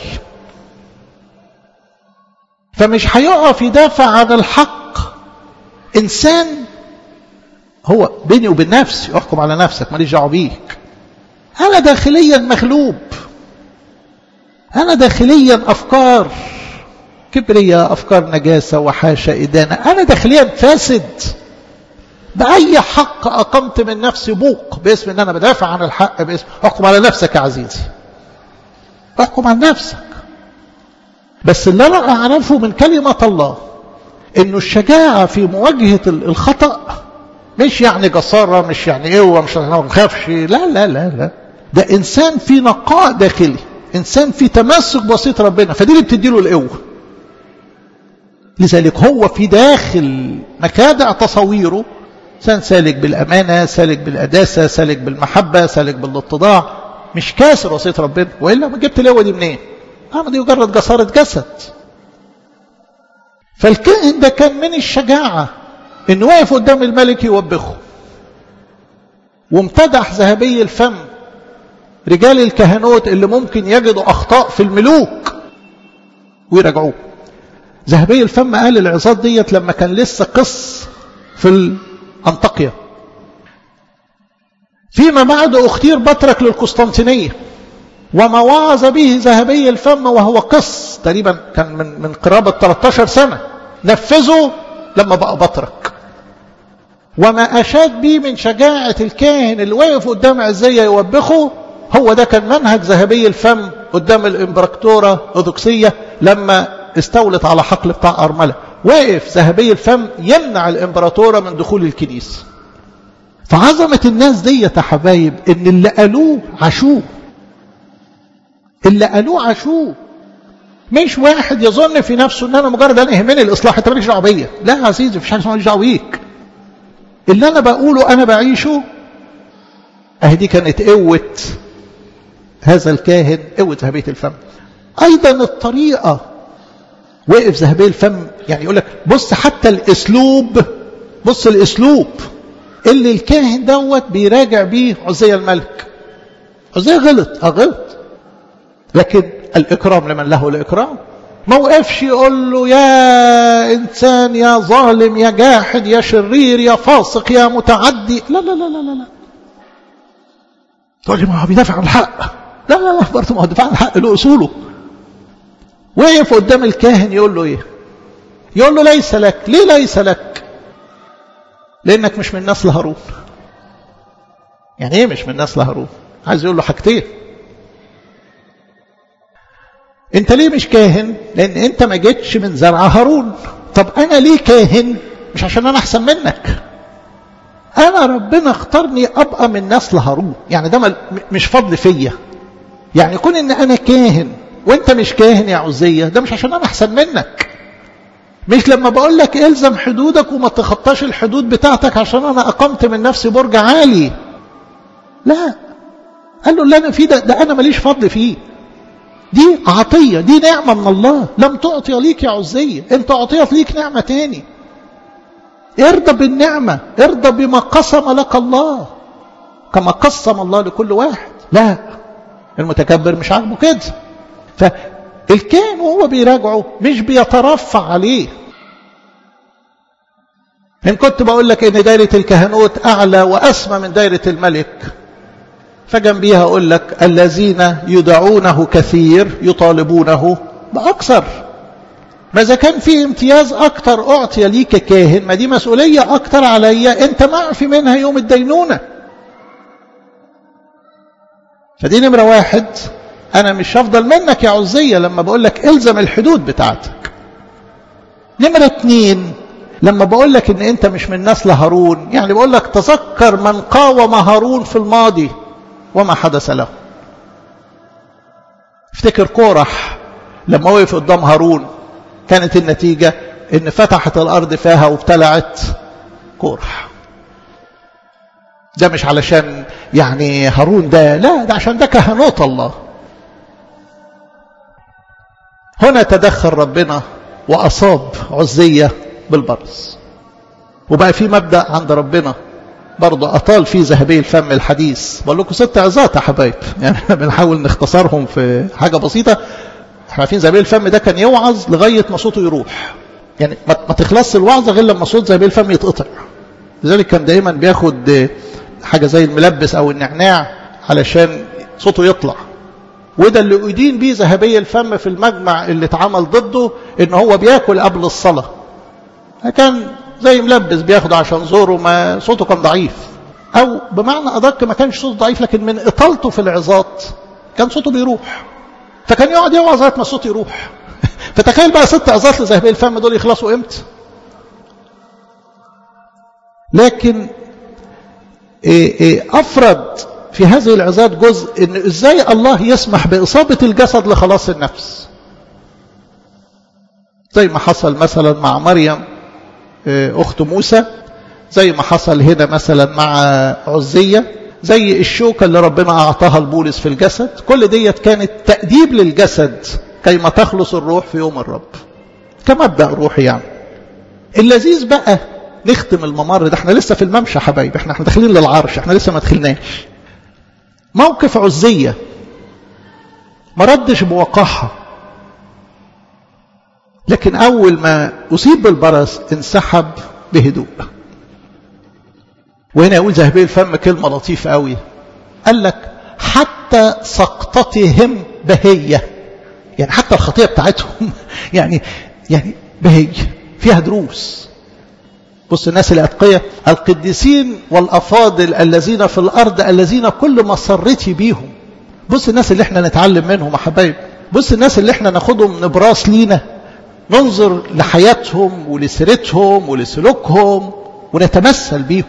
فمش هيقف يدافع عن الحق إنسان هو بيني وبين نفسي، احكم على نفسك ماليش دعوه بيك. أنا داخليا مغلوب، أنا داخليا أفكار كبرياء، أفكار نجاسة وحاشا إدانة، أنا داخليا فاسد. بأي حق أقمت من نفسي بوق باسم أن أنا بدافع عن الحق، باسم احكم على نفسك يا عزيزي، احكم على نفسك. بس اللي أنا أعرفه من كلمة الله إنه الشجاعة في مواجهة الخطأ مش يعني جسارة، مش يعني قوة، مش يعني ما نخافش، لا، ده إنسان في نقاء داخلي، إنسان في تمسك بوصية ربنا، فدي اللي بتديله القوة. لذلك هو في داخل مكادع تصويره إنسان سالك بالأمانة، سالك بالأداسة، سالك بالمحبة، سالك بالاتضاع، مش كاسر وصية ربنا. وإلا ما جبت القوة دي منين؟ دي مجرد جسارة جسد. فالكائن ده كان من الشجاعة إنه واقف قدام الملك يوبخه. وامتدح ذهبي الفم رجال الكهنوت اللي ممكن يجدوا أخطاء في الملوك ويرجعوه. ذهبي الفم قال العظات ديت لما كان لسه قس في أنطاكيا. فيما بعد اختير بطرك للقسطنطينية، وما وعظ به ذهبي الفم وهو قس تقريبا كان من قرابة 13 سنة، نفذه لما بقى بطرك. وما أشاد به من شجاعة الكاهن اللي واقف قدام عزية يوبخه، هو ده كان منهج ذهبي الفم قدام الإمبراطورة أودوكسية لما استولت على حقل بتاع أرملة. واقف ذهبي الفم يمنع الإمبراطورة من دخول الكنيسة. فعظمة الناس دي يا حبايب إن اللي قالوه عاشوه، اللي قالوه عاشوه. مش واحد يظن في نفسه ان انا مجرد انا يهمني الاصلاح، انت مالكش دعوه بيا. لا يا عزيزي، مفيش حاجه اسمها ماليش دعوه بيك. اللي انا بقوله انا بعيشه. دي كانت قوه هذا الكاهن، قوه ذهبيه الفم. ايضا الطريقه وقف ذهبي الفم، يعني يقول لك بص حتى الاسلوب، بص الاسلوب اللي الكاهن دوت بيراجع بيه عزية الملك. عزية غلط، لكن الإكرام لمن له الإكرام. ما وقفش يقول له يا إنسان، يا ظالم، يا جاحد، يا شرير، يا فاسق، يا متعدي. لا لا لا لا لا، تقول لي ما هو بيدافع عن الحق. لا لا لا، برضه ما هو دفاع عن الحق له اصوله. وقف قدام الكاهن يقول له ايه؟ يقول له ليس لك. ليه ليس لك؟ لانك مش من نسل هارون. يعني ايه مش من نسل هارون؟ عايز يقول له حاجتين. انت ليه مش كاهن؟ لان انت ما جيتش من زرع هارون. طب انا ليه كاهن؟ مش عشان انا احسن منك، انا ربنا اختارني ابقى من نسل هارون. يعني ده مش فضل فيا. يعني يكون ان انا كاهن وانت مش كاهن يا عزية، ده مش عشان انا احسن منك. مش لما بقول لك الزم حدودك وما تخطاش الحدود بتاعتك عشان انا اقمت من نفسي برج عالي. لا، قال له اللي انا فيه ده انا ماليش فضل فيه. دي عطية، دي نعمة من الله لم تعطي ليك يا عزية، انت اعطيت ليك نعمة تاني. ارضى بالنعمة، ارضى بما قسم لك الله كما قسم الله لكل واحد. لا، المتكبر مش عاجبه كده. فالكاهن وهو بيراجعه مش بيترفع عليه. إن كنت بقول لك إن دايرة الكهنوت أعلى وأسمى من دايرة الملك، فجنبيها أقول لك الذين يدعونه كثير يطالبونه بأكثر. ما إذا كان في امتياز أكتر أعطي ليك كاهن، ما دي مسؤولية أكتر عليا أنت معفي منها يوم الدينونة. فدي نمرة واحد، أنا مش هفضل منك يا عزية لما بقول لك إلزم الحدود بتاعتك. نمرة اتنين، لما بقول لك إن أنت مش من نسل هارون، يعني بقول لك تذكر من قاوم هارون في الماضي وما حدث له. افتكر كورح لما وقف قدام هارون، كانت النتيجة إن فتحت الأرض فيها وابتلعت كورح. ده مش علشان يعني هارون ده، لا، ده عشان ده كهنوت الله. هنا تدخل ربنا وأصاب عزية بالبرص. وبقى في مبدأ عند ربنا برضه أطال فيه ذهبي الفم الحديث. بقول لكم 6 عظات يا حبايب، يعني احنا بنحاول نختصرهم في حاجة بسيطة. احنا عارفين ذهبي الفم ده كان يوعظ لغاية ما صوته يروح، يعني ما تخلصش الوعظة غير لما صوت ذهبي الفم يتقطع. لذلك كان دايما بياخد حاجة زي الملبس أو النعناع علشان صوته يطلع. وده اللي أدين بيه ذهبي الفم في المجمع اللي اتعمل ضده، إن هو بياكل قبل الصلاة. كان زي ملبس بياخده عشان زوره، ما صوته كان ضعيف، أو بمعنى أدق ما كانش صوته ضعيف، لكن من إطالته في العظات كان صوته بيروح، فكان يقعد يوعظ لغاية ما الصوت يروح. فتخيل بقى 6 عظات لذهبي الفم دول يخلصوا امتى؟ لكن أفرد في هذه العظات جزء إن إزاي الله يسمح بإصابة الجسد لخلاص النفس، زي ما حصل مثلا مع مريم أخت موسى، زي ما حصل هنا مثلا مع عزية، زي الشوكة اللي ربنا أعطاها لبولس في الجسد. كل ديت كانت تأديب للجسد كيما تخلص الروح في يوم الرب، كمبدأ روحي يعني. اللذيذ بقى نختم الممر ده، احنا لسه في الممشى حبايب، احنا داخلين للعرش، احنا لسه ما دخلناش. موقف عزية ما ردش بوقاحة، لكن أول ما أصيب بالبرص انسحب بهدوء. وهنا يقول ذهبي الفم كلمة لطيفة قوي، قال لك حتى سقطتهم بهية، يعني حتى الخطية بتاعتهم يعني بهية فيها دروس. بص الناس الأتقية القديسين والأفاضل الذين في الأرض الذين كل مسرتي بيهم. بص الناس اللي احنا نتعلم منهم يا حبايب، بص الناس اللي احنا ناخدهم نبراس لينا، ننظر لحياتهم ولسيرتهم ولسلوكهم ونتمثل بيهم.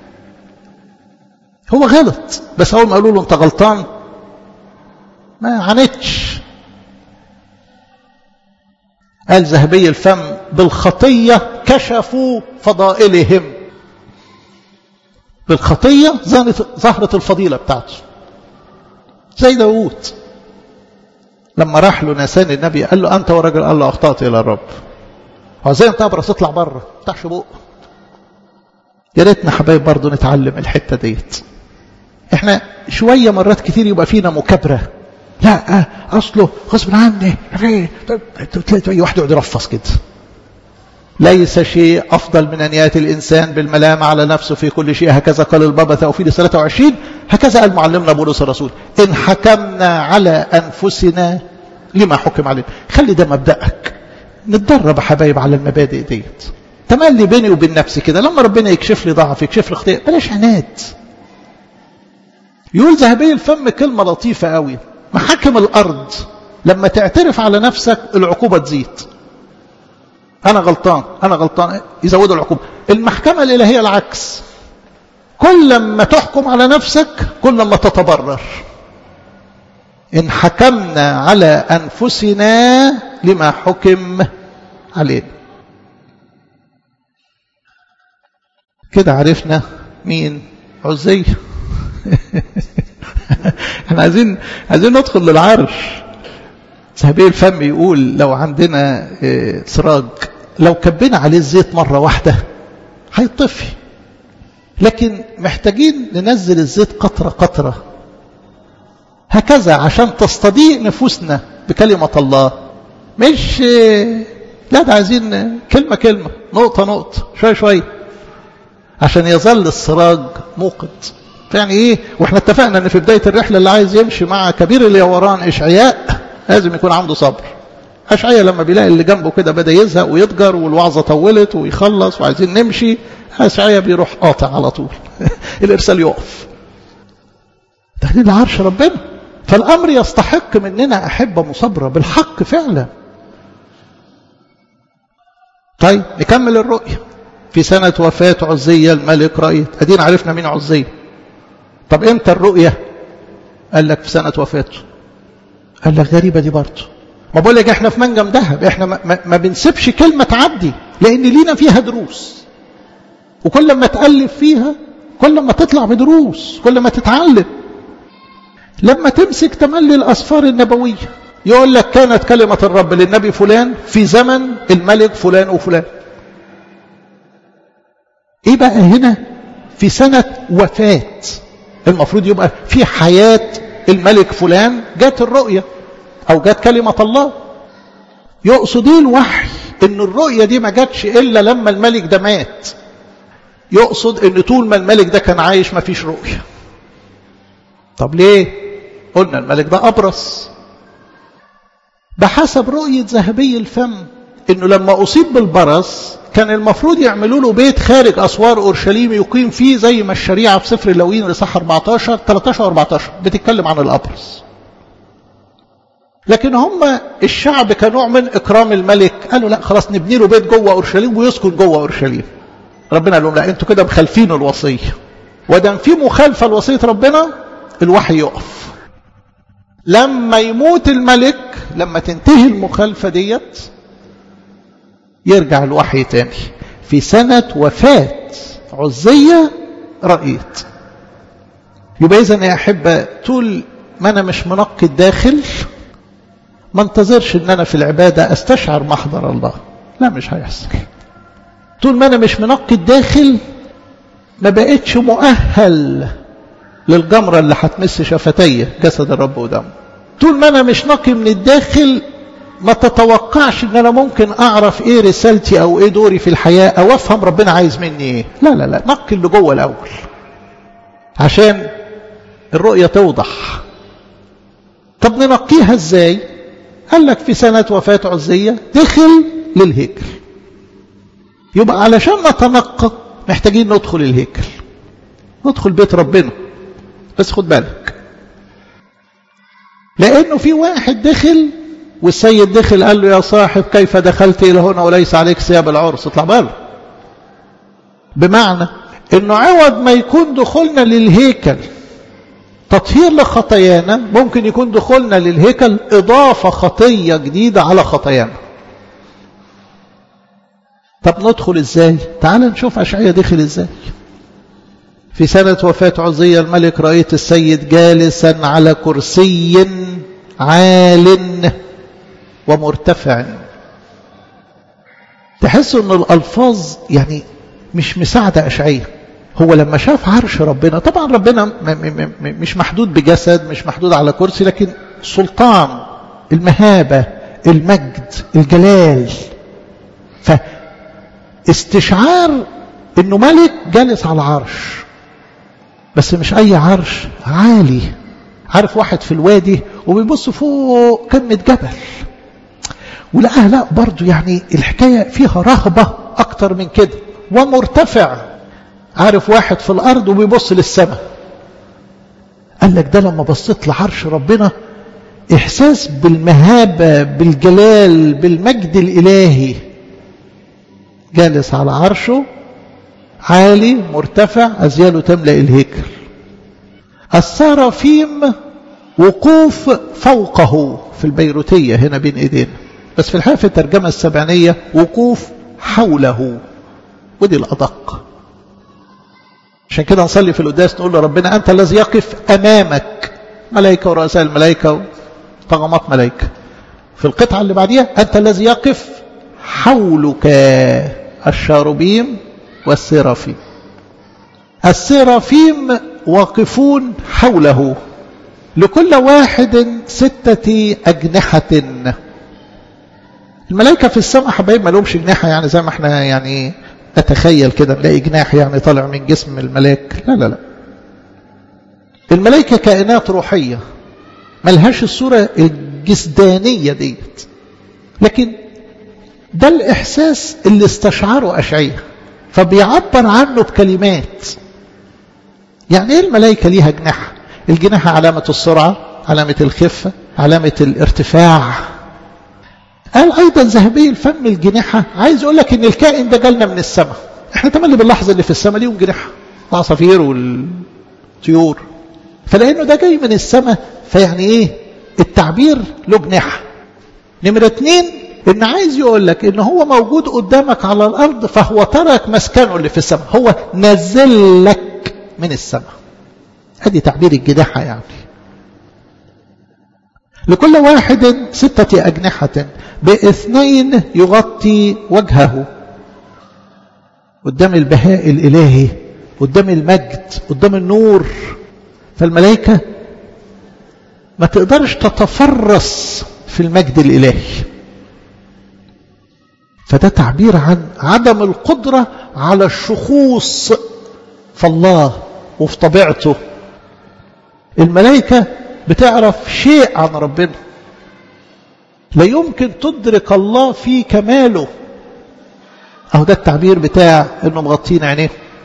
هو غلط، بس أول ما قالوا له أنت غلطان ما عانتش. قال ذهبي الفم بالخطية كشفوا فضائلهم. بالخطية ظهرت الفضيلة بتاعته. زي داود لما راح له ناسان النبي قال له أنت ورجل، قال له أخطأت إلى الرب. هو زي انت أبرص اطلع بره افتحش بقه. يا ريتنا حبايب برضو نتعلم الحتة ديت. احنا شوية مرات كتير يبقى فينا مكابرة، لا أصله غصب عني، تلاقي واحد يقعد يرفص كده. ليس شيء أفضل من أن يأتي الإنسان بالملام على نفسه في كل شيء، هكذا قال البابا ثوفيل 23. هكذا قال معلمنا بولس الرسول: إن حكمنا على أنفسنا لما حكم علينا. خلي ده مبدأك. نتدرب يا حبايب على المبادئ ديت. تملي بيني وبين نفسي كده، لما ربنا يكشف لي ضعف، يكشف لي خطيئة، بلاش عناد. يقول ذهبي الفم كلمة لطيفة قوي: محاكم الأرض لما تعترف على نفسك العقوبة تزيد. أنا غلطان يزودوا العقوبة. المحكمة الإلهية العكس، كل ما تحكم على نفسك كل ما تتبرر. إن حكمنا على أنفسنا لما حكم علينا. كده عرفنا مين عزية. احنا عايزين ندخل للعرش. ذهبي الفم يقول: لو عندنا سراج لو كبينا عليه الزيت مرة واحدة هيطفي، لكن محتاجين ننزل الزيت قطرة قطرة، هكذا عشان تستضيء نفوسنا بكلمة الله. مش لا، ده عايزين كلمة كلمة، نقطة نقطة، شوية شوية، عشان يظل السراج موقد. يعني ايه؟ واحنا اتفقنا ان في بداية الرحلة اللي عايز يمشي مع كبير اليوران إشعياء لازم يكون عنده صبر. إشعياء لما بيلاقي اللي جنبه كده بدأ يزهق ويتجر والوعظة طولت ويخلص وعايزين نمشي، إشعياء بيروح قاطع على طول. الإرسال يقف. تهديد عرش ربنا. فالأمر يستحق مننا أحبة مصبرة بالحق فعلا. طيب نكمل الرؤية. في سنة وفاة عزية الملك رأيت. أدينا عرفنا مين عزية. طب امتى الرؤية؟ قال لك في سنة وفاته. قال لك غريبة دي برضه. ما بقول لك احنا في منجم ذهب، احنا ما بنسيبش كلمة تعدي، لأن لينا فيها دروس، وكل ما تألف فيها كل ما تطلع بدروس، كل ما تتعلم. لما تمسك تملي الأسفار النبوية يقول لك كانت كلمة الرب للنبي فلان في زمن الملك فلان وفلان. ايه بقى هنا؟ في سنة وفاة. المفروض يبقى في حياة الملك فلان جات الرؤية أو جات كلمة الله. يقصد ايه الوحي؟ ان الرؤية دي ما جاتش إلا لما الملك ده مات. يقصد ان طول ما الملك ده كان عايش ما فيش رؤية. طب ليه؟ قلنا الملك ده أبرص. بحسب رؤية ذهبي الفم انه لما أصيب بالبرص كان المفروض يعملوا له بيت خارج أسوار أورشليم يقيم فيه، زي ما الشريعة في سفر اللاويين لصح 14 13 و14 بتتكلم عن الأبرص. لكن هم الشعب كنوع من إكرام الملك قالوا لا خلاص نبني له بيت جوه أورشليم ويسكن جوه أورشليم. ربنا قال لهم لا، انتوا كده مخالفين الوصية، ودام في مخالفة لوصية ربنا الوحي يقف. لما يموت الملك، لما تنتهي المخالفة ديت يرجع الوحي تاني. في سنة وفاة عزية رأيت. يبقى إذن يا أحبة طول ما أنا مش منقي الداخل ما انتظرش ان انا في العبادة استشعر محضر الله، لا مش هيحصل. طول ما انا مش منقي الداخل ما بقتش مؤهل للجمرة اللي هتمس شفتي جسد الرب ودمه. طول ما انا مش نقي من الداخل ما تتوقعش ان انا ممكن اعرف ايه رسالتي او ايه دوري في الحياة او افهم ربنا عايز مني ايه. لا لا لا، نقي اللي جوه الاول عشان الرؤية توضح. طب ننقيها ازاي؟ قال لك في سنة وفاة عزية دخل للهيكل. يبقى علشان نتنقى محتاجين ندخل الهيكل، ندخل بيت ربنا. بس خد بالك، لأنه في واحد دخل والسيد دخل قال له يا صاحب كيف دخلت إلى هنا وليس عليك ثياب العرس؟ اطلع بره. بمعنى انه عوض ما يكون دخولنا للهيكل تطهير لخطايانا، ممكن يكون دخولنا للهيكل إضافة خطية جديدة على خطايانا. طب ندخل ازاي؟ تعال نشوف أشعياء دخل ازاي. في سنة وفاة عزية الملك رأيت السيد جالسا على كرسي عال ومرتفع. تحسوا ان الألفاظ يعني مش مساعدة أشعياء. هو لما شاف عرش ربنا، طبعا ربنا مش محدود بجسد، مش محدود على كرسي، لكن سلطان، المهابة، المجد، الجلال. استشعار انه ملك جالس على عرش، بس مش اي عرش، عالي. عارف واحد في الوادي وبيبص فوق قمة جبل ولقاها لا برضو يعني الحكاية فيها رهبة اكتر من كده ومرتفع. عارف واحد في الارض وبيبص للسماء، قال لك ده لما بصيت لعرش ربنا احساس بالمهابة بالجلال بالمجد الالهي. جالس على عرشه عالي مرتفع، أزياله تملأ الهيكل. السرافيم وقوف فوقه في البيروتية هنا بين ايدينا، بس في الحقيقة في الترجمة السبعينية وقوف حوله، ودي الأدق. عشان كده نصلي في القداس نقول لربنا أنت الذي يقف أمامك ملائكة ورؤساء الملائكة وطغمات ملائكة. في القطعة اللي بعديها أنت الذي يقف حولك الشاروبيم والسرافيم. السرافيم واقفون حوله، لكل واحد 6 أجنحة. الملائكة في السماء حبايب ما لهمش جناحة يعني زي ما احنا يعني نتخيل كده نلاقي جناح يعني طالع من جسم الملاك. لا لا لا، الملائكة كائنات روحية ملهاش الصورة الجسدانية ديت، لكن ده الإحساس اللي استشعره أشعياء فبيعبر عنه بكلمات. يعني ايه الملائكة ليها جناح؟ الجناح علامة السرعة، علامة الخفة، علامة الارتفاع. قال أيضا ذهبي الفم الجناحة، عايز يقول لك إن الكائن ده جالنا من السماء. احنا تملي باللحظة اللي في السماء ليهم جناحة، العصافير والطيور، فلأنه ده جاي من السماء فيعني ايه التعبير له جناحة. نمرة 2 إن عايز يقول لك إن هو موجود قدامك على الأرض فهو ترك مسكنه اللي في السماء، هو نزل لك من السماء. هذه تعبير الجناحة يعني. لكل واحد 6 أجنحة، ب2 يغطي وجهه. قدام البهاء الإلهي، قدام المجد، قدام النور، فالملائكة ما تقدرش تتفرس في المجد الإلهي. فده تعبير عن عدم القدرة على الشخوص في الله وفي طبيعته. الملائكة بتعرف شيء عن ربنا، لا يمكن تدرك الله في كماله. اهو ده التعبير بتاع انه مغطين عينيه.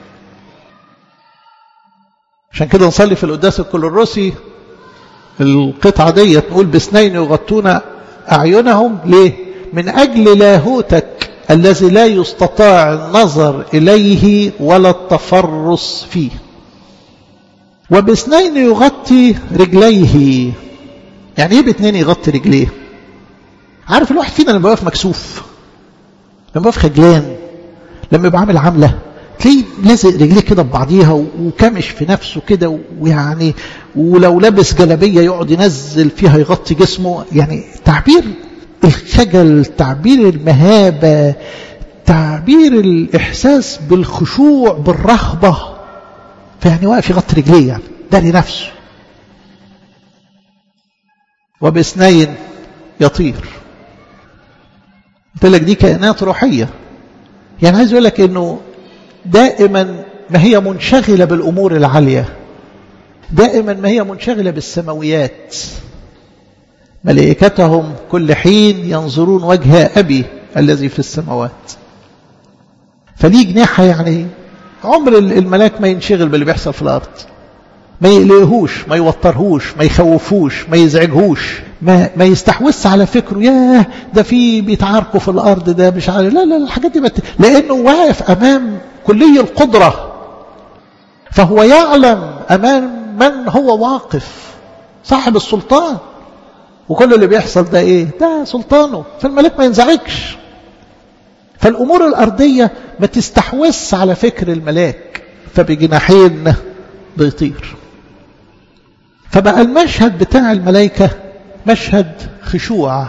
عشان كده نصلي في القداس الكلوروسي القطعة دي نقول ب2 يغطون أعينهم. ليه؟ من أجل لاهوتك الذي لا يستطاع النظر إليه ولا التفرس فيه. وب2 يغطي رجليه. يعني ايه ب2 يغطي رجليه؟ عارف الواحد فينا لما يقف مكسوف، لما يقف خجلان، لما يبقى عامل عملة تلاقيه لازق رجليه كده ببعضيها وكمش في نفسه كده، ويعني ولو لابس جلابية يقعد ينزل فيها يغطي جسمه. يعني تعبير الخجل، تعبير المهابة، تعبير الإحساس بالخشوع بالرهبة. فيعني واقف يغطي رجليه يعني ده لنفسه. وب2 يطير. قلت لك دي كائنات روحية. يعني عايز يقول لك انه دائما ما هي منشغلة بالأمور العالية، دائما ما هي منشغلة بالسماويات. ملائكتهم كل حين ينظرون وجه أبي الذي في السماوات. فليه جناحة يعني عمر الملاك ما ينشغل باللي بيحصل في الأرض، ما يقلقهوش، ما يوترهوش، ما يخوفوش، ما يزعجهوش، ما يستحوذش على فكره ياه ده في بيتعاركوا في الأرض ده مش عارف. لا لا الحاجات دي لأنه واقف أمام كلي القدرة، فهو يعلم أمام من هو واقف، صاحب السلطان، وكل اللي بيحصل ده إيه؟ ده سلطانه. فالملك ما ينزعجش. فالأمور الأرضية ما تستحوذش على فكر الملاك، فبجناحين بيطير. فبقى المشهد بتاع الملائكة مشهد خشوع،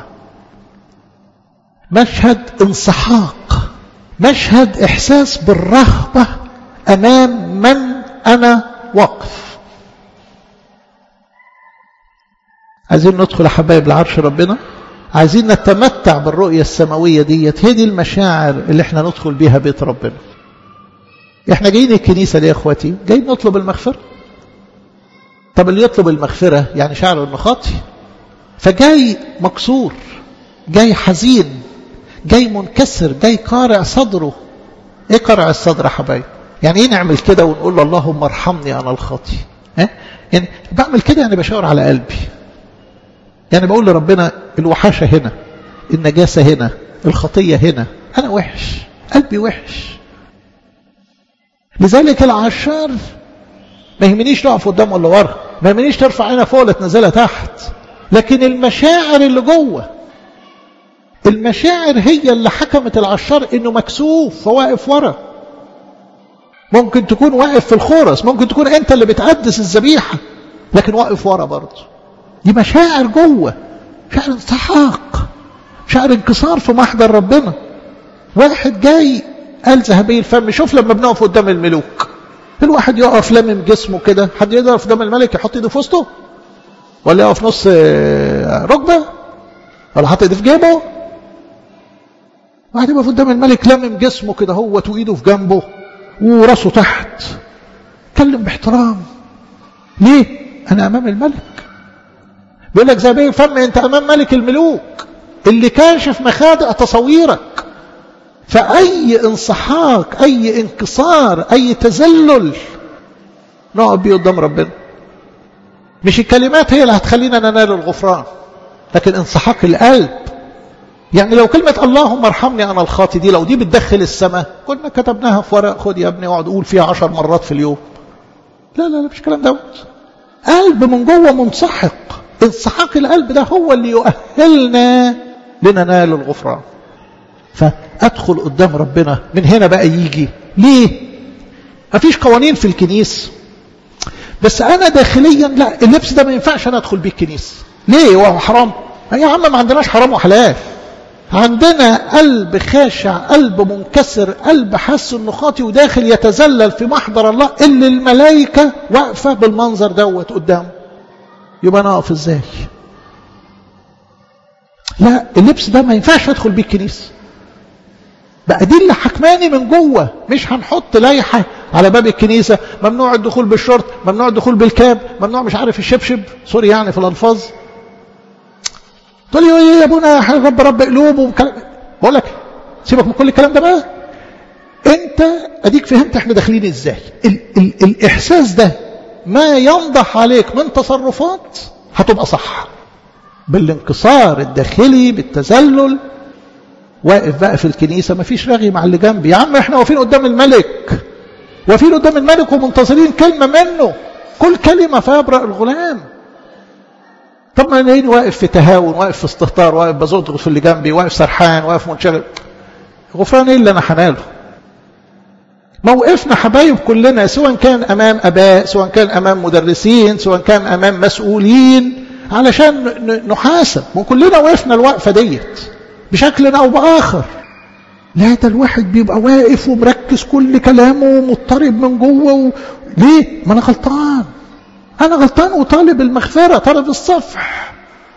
مشهد انسحاق، مشهد إحساس بالرهبة أمام من أنا واقف. عايزين ندخل يا حبايب لعرش ربنا. عايزين نتمتع بالرؤية السماوية ديت. هي دي المشاعر اللي احنا ندخل بيها بيت ربنا. احنا جايين الكنيسة ليه يا اخواتي؟ جايين نطلب المغفرة. طب اللي يطلب المغفرة يعني شعر انه خاطي، فجاي مكسور، جاي حزين، جاي منكسر، جاي قارع صدره. ايه قارع الصدر يا حبايب؟ يعني ايه نعمل كده ونقول له اللهم ارحمني انا الخاطي؟ يعني بعمل كده يعني بشاور على قلبي، يعني بقول لربنا الوحاشة هنا، النجاسة هنا، الخطية هنا، انا وحش، قلبي وحش. لذلك العشار ما يهمنيش نقف قدام ولا ورا، ما يهمنيش ترفع عينها فوق ولا تنزلها تحت، لكن المشاعر اللي جوه، المشاعر هي اللي حكمت العشار انه مكسوف فواقف ورا. ممكن تكون واقف في الخورس، ممكن تكون انت اللي بتقدس الذبيحه، لكن واقف ورا برضه. دي مشاعر جوه، مشاعر انسحاق، مشاعر انكسار في محضر ربنا. واحد جاي قال ذهبي الفم. شوف لما بنقف قدام الملوك، الواحد يقف لمم جسمه كده، حد يقدر يقف قدام الملك يحط ايده في وسطه؟ ولا يقف نص ركبه؟ ولا حط ايده في جيبه؟ واحد يبقى قدام الملك لمم جسمه كده هو وايده في جنبه وراسه تحت، اتكلم باحترام. ليه؟ انا امام الملك. بيقول لك ذهبي الفم، انت امام ملك الملوك اللي كاشف مخادع تصويرك. فأي انسحاق، أي انكسار، أي تذلل نقف بيه قدام ربنا. مش الكلمات هي اللي هتخلينا ننال الغفران، لكن انسحاق القلب. يعني لو كلمة اللهم ارحمني أنا الخاطي دي، لو دي بتدخل السماء كنا كتبناها في ورق، خد يا ابني اقعد قول فيها 10 مرات في اليوم. لا لا لا، مش كلام دوت. قلب من جوه منسحق. انسحاق القلب ده هو اللي يؤهلنا لننال الغفران. فأدخل قدام ربنا من هنا بقى يجي. ليه؟ مفيش قوانين في الكنيسة، بس أنا داخليا لا، اللبس ده ما ينفعش أنا أدخل بيه الكنيسة. ليه؟ هو حرام؟ يا عم ما عندناش حرام وحلال، عندنا قلب خاشع، قلب منكسر، قلب حس انه خاطي وداخل يتذلل في محضر الله اللي الملائكة واقفة بالمنظر دوت قدامه. يبقى أنا أقف إزاي؟ لا، اللبس ده ما ينفعش أدخل بيه الكنيسة. بقى دي اللي حكماني من جوه. مش هنحط لايحة على باب الكنيسة ممنوع الدخول بالشورت، ممنوع الدخول بالكاب، ممنوع مش عارف الشبشب، سوري يعني في الألفاظ. تقول لي ايه يا ابونا رب قلوب وكلام. بقول لك سيبك من كل الكلام ده بقى. انت اديك فهمت احنا داخلين ازاي. الاحساس ده ما ينضح عليك من تصرفات هتبقى صح، بالانكسار الداخلي، بالتذلل. واقف بقى في الكنيسة ما فيش رغي مع اللي جنبي. يا عم احنا واقفين قدام الملك، واقفين قدام الملك ومنتظرين كلمة منه، كل كلمة فيبرأ الغلام. طب ما انا واقف في تهاون، واقف في استهتار، واقف بزغط في اللي جنبي، واقف سرحان، واقف منشغل. غفران ايه اللي انا حناله؟ موقفنا حبايب كلنا، سواء كان امام اباء، سواء كان امام مدرسين، سواء كان امام مسؤولين، علشان نحاسب. وكلنا وقفنا الوقفة ديت بشكل او باخر. لا، ده الواحد بيبقى واقف ومركز كل كلامه ومضطرب من جوه ليه؟ ما انا غلطان، انا غلطان وطالب المغفرة، طالب الصفح.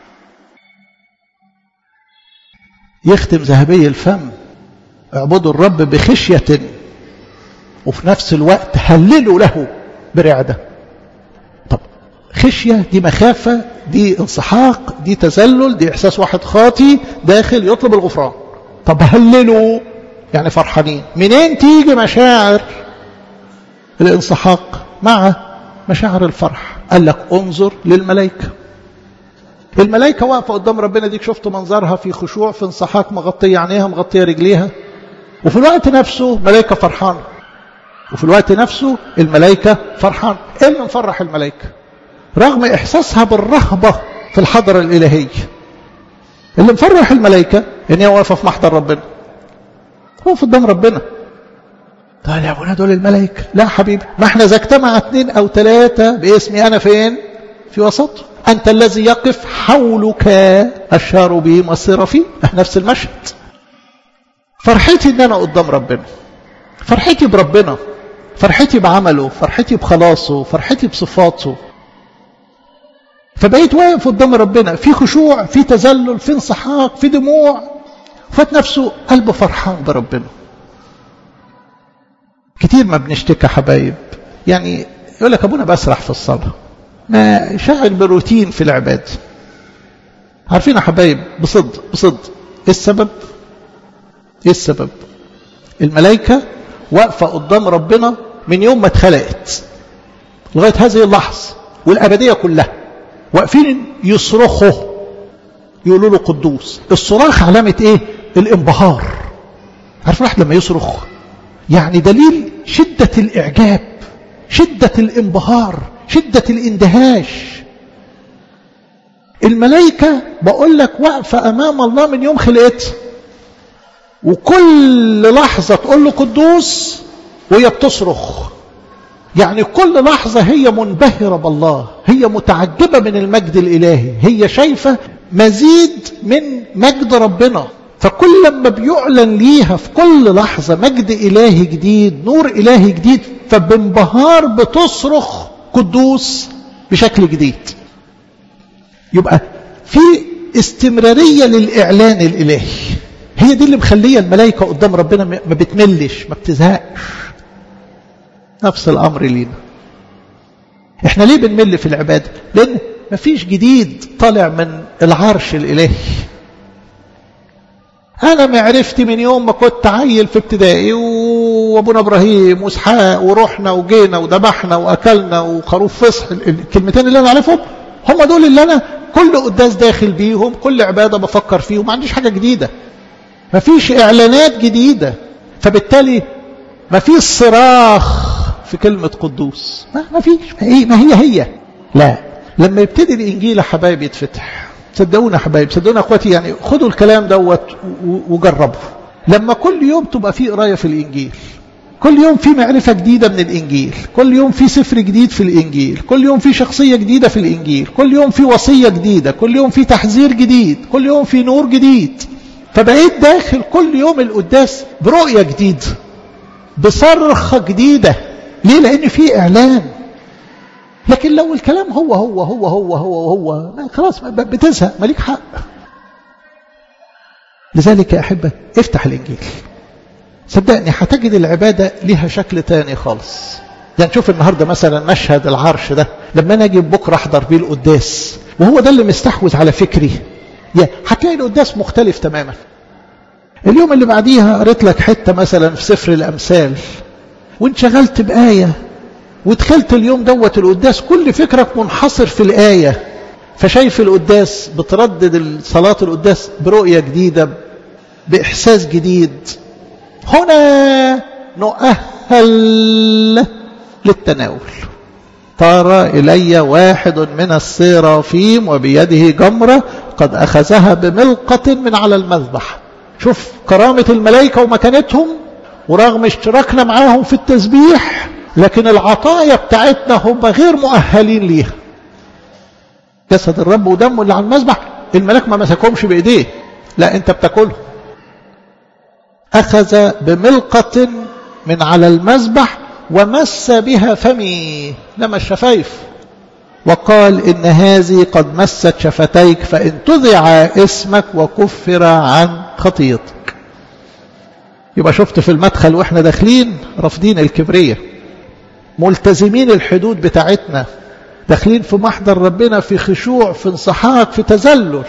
يختم ذهبي الفم: اعبدوا الرب بخشية وفي نفس الوقت هللوا له برعدة. طب خشية دي مخافة، دي انسحاق، دي تذلل، دي احساس واحد خاطي داخل يطلب الغفران. طب هللوا يعني فرحانين. منين تيجي مشاعر الانسحاق مع مشاعر الفرح؟ قال لك انظر للملائكة. الملائكة واقفة قدام ربنا، ديك شفت منظرها في خشوع، في انسحاق، مغطية عينيها، مغطية رجليها، وفي الوقت نفسه ملائكة فرحانة، وفي الوقت نفسه الملائكة فرحانة. ايه اللي مفرح الملائكة؟ رغم احساسها بالرهبة في الحضرة الالهية، اللي مفرح الملائكة ان هي واقفة في محضر ربنا، واقفة قدام ربنا. قال يا ابونا دول الملائكة. لا حبيبي، ما احنا اذا اجتمع 2 أو 3 باسمي انا فين؟ في وسط. انت الذي يقف حولك الشاربين والسرافين. نفس المشهد. فرحتي ان انا قدام ربنا، فرحتي بربنا، فرحتي بعمله، فرحتي بخلاصه، فرحتي بصفاته. فبقيت واقف قدام ربنا في خشوع، في تذلل، في انسحاق، في دموع، فات نفسه قلبه فرحان بربنا. كتير ما بنشتكي حبايب، يعني يقول لك ابونا بسرح في الصلاة، ما شاعر بروتين في العبادة. عارفين يا حبايب بصدق ايه السبب؟ ايه السبب؟ الملائكة واقفة قدام ربنا من يوم ما اتخلقت لغاية هذه اللحظة والأبدية كلها، واقفين يصرخوا يقولوا له قدوس. الصراخ علامة ايه؟ الانبهار. عارف الواحد لما يصرخ يعني دليل شدة الإعجاب، شدة الانبهار، شدة الاندهاش. الملائكة بقول لك واقفة أمام الله من يوم خلقتها، وكل لحظة تقول له قدوس وهي بتصرخ. يعني كل لحظة هي منبهرة بالله، هي متعجبة من المجد الإلهي، هي شايفة مزيد من مجد ربنا. فكل لما بيعلن ليها في كل لحظة مجد إلهي جديد، نور إلهي جديد، فبانبهار بتصرخ قدوس بشكل جديد. يبقى في استمرارية للإعلان الإلهي، هي دي اللي مخلية الملائكة قدام ربنا ما بتملش، ما بتزهقش. نفس الأمر لينا. احنا ليه بنمل في العبادة؟ لأن ما فيش جديد طالع من العرش الإلهي. أنا معرفتي من يوم ما كنت عيل في ابتدائي، وابونا إبراهيم واسحاق ورحنا وجينا وذبحنا وأكلنا وخروف فصح، الكلمتين اللي أنا عارفهم هم دول اللي أنا كل قداس داخل بيهم، كل عبادة بفكر فيهم، ما عنديش حاجة جديدة، ما فيش إعلانات جديدة. فبالتالي ما فيش صراخ في كلمة قدوس، ما فيش. ما هي لا. لما يبتدي الإنجيل يا حبايب يتفتح، صدقونا حبايب، صدقونا أخواتي، يعني خدوا الكلام دوت وجربوا. لما كل يوم تبقى فيه قراية في الإنجيل، كل يوم في معرفة جديدة من الإنجيل، كل يوم في سفر جديد في الإنجيل، كل يوم في شخصية جديدة في الإنجيل، كل يوم في وصية جديدة، كل يوم في تحذير جديد، كل يوم في نور جديد. فبقيت داخل كل يوم القداس برؤية جديدة، بصرخة جديدة. ليه؟ لأن في إعلان. لكن لو الكلام هو خلاص بتزهق، مالك حق. لذلك يا أحبة افتح الإنجيل، صدقني هتجد العبادة لها شكل تاني خالص. يعني شوف النهاردة مثلا مشهد العرش ده، لما أنا أجي بكرة أحضر بيه القداس وهو ده اللي مستحوذ على فكري، هتلاقي القداس مختلف تماما. اليوم اللي بعديها قريت لك حتة مثلا في سفر الأمثال وانشغلت بآية، ودخلت اليوم دوت القداس كل فكرك منحصر في الآية، فشايف القداس بتردد صلاة القداس برؤية جديدة، بإحساس جديد. هنا نؤهل للتناول. طار إلي واحد من الصرافيم وبيده جمرة قد أخذها بملقة من على المذبح. شوف كرامة الملائكة ومكانتهم، ورغم اشتراكنا معاهم في التسبيح، لكن العطايا بتاعتنا هم غير مؤهلين ليها. جسد الرب ودمه اللي على المذبح الملاك ما مسكهمش بإيديه، لا أنت بتاكلهم. أخذ بملقة من على المذبح ومس بها فمي، لما الشفايف، وقال إن هذه قد مست شفتيك فإن تذع اسمك وكفر عن خطيئتك. يبقى شفت في المدخل وإحنا داخلين رافضين الكبرية، ملتزمين الحدود بتاعتنا، داخلين في محضر ربنا في خشوع، في انسحاق، في تذلل،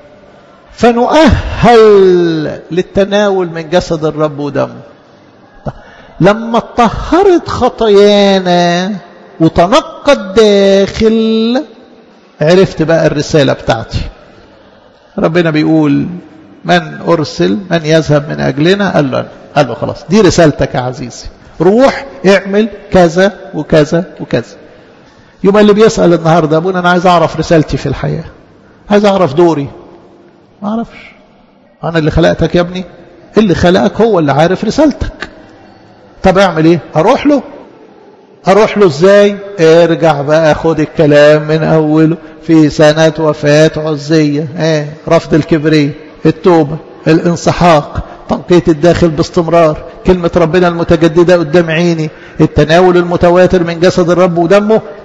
فنؤهل للتناول من جسد الرب ودمه. لما اتطهرت خطايانا وتنقى الداخل، عرفت بقى الرسالة بتاعتي. ربنا بيقول من أرسل، من يذهب من أجلنا؟ قال له خلاص دي رسالتك يا عزيزي، روح اعمل كذا وكذا وكذا. يبقى اللي بيسأل النهاردة أبونا أنا عايز أعرف رسالتي في الحياة، عايز أعرف دوري، ما أعرفش. أنا اللي خلقتك يا ابني، اللي خلقك هو اللي عارف رسالتك. طب أعمل إيه؟ أروح له إزاي؟ ارجع بقى خد الكلام من أوله. في سنة وفاة عزية، رفض الكبرية، التوبة، الانسحاق، تنقية الداخل باستمرار، كلمة ربنا المتجددة قدام عيني، التناول المتواتر من جسد الرب ودمه،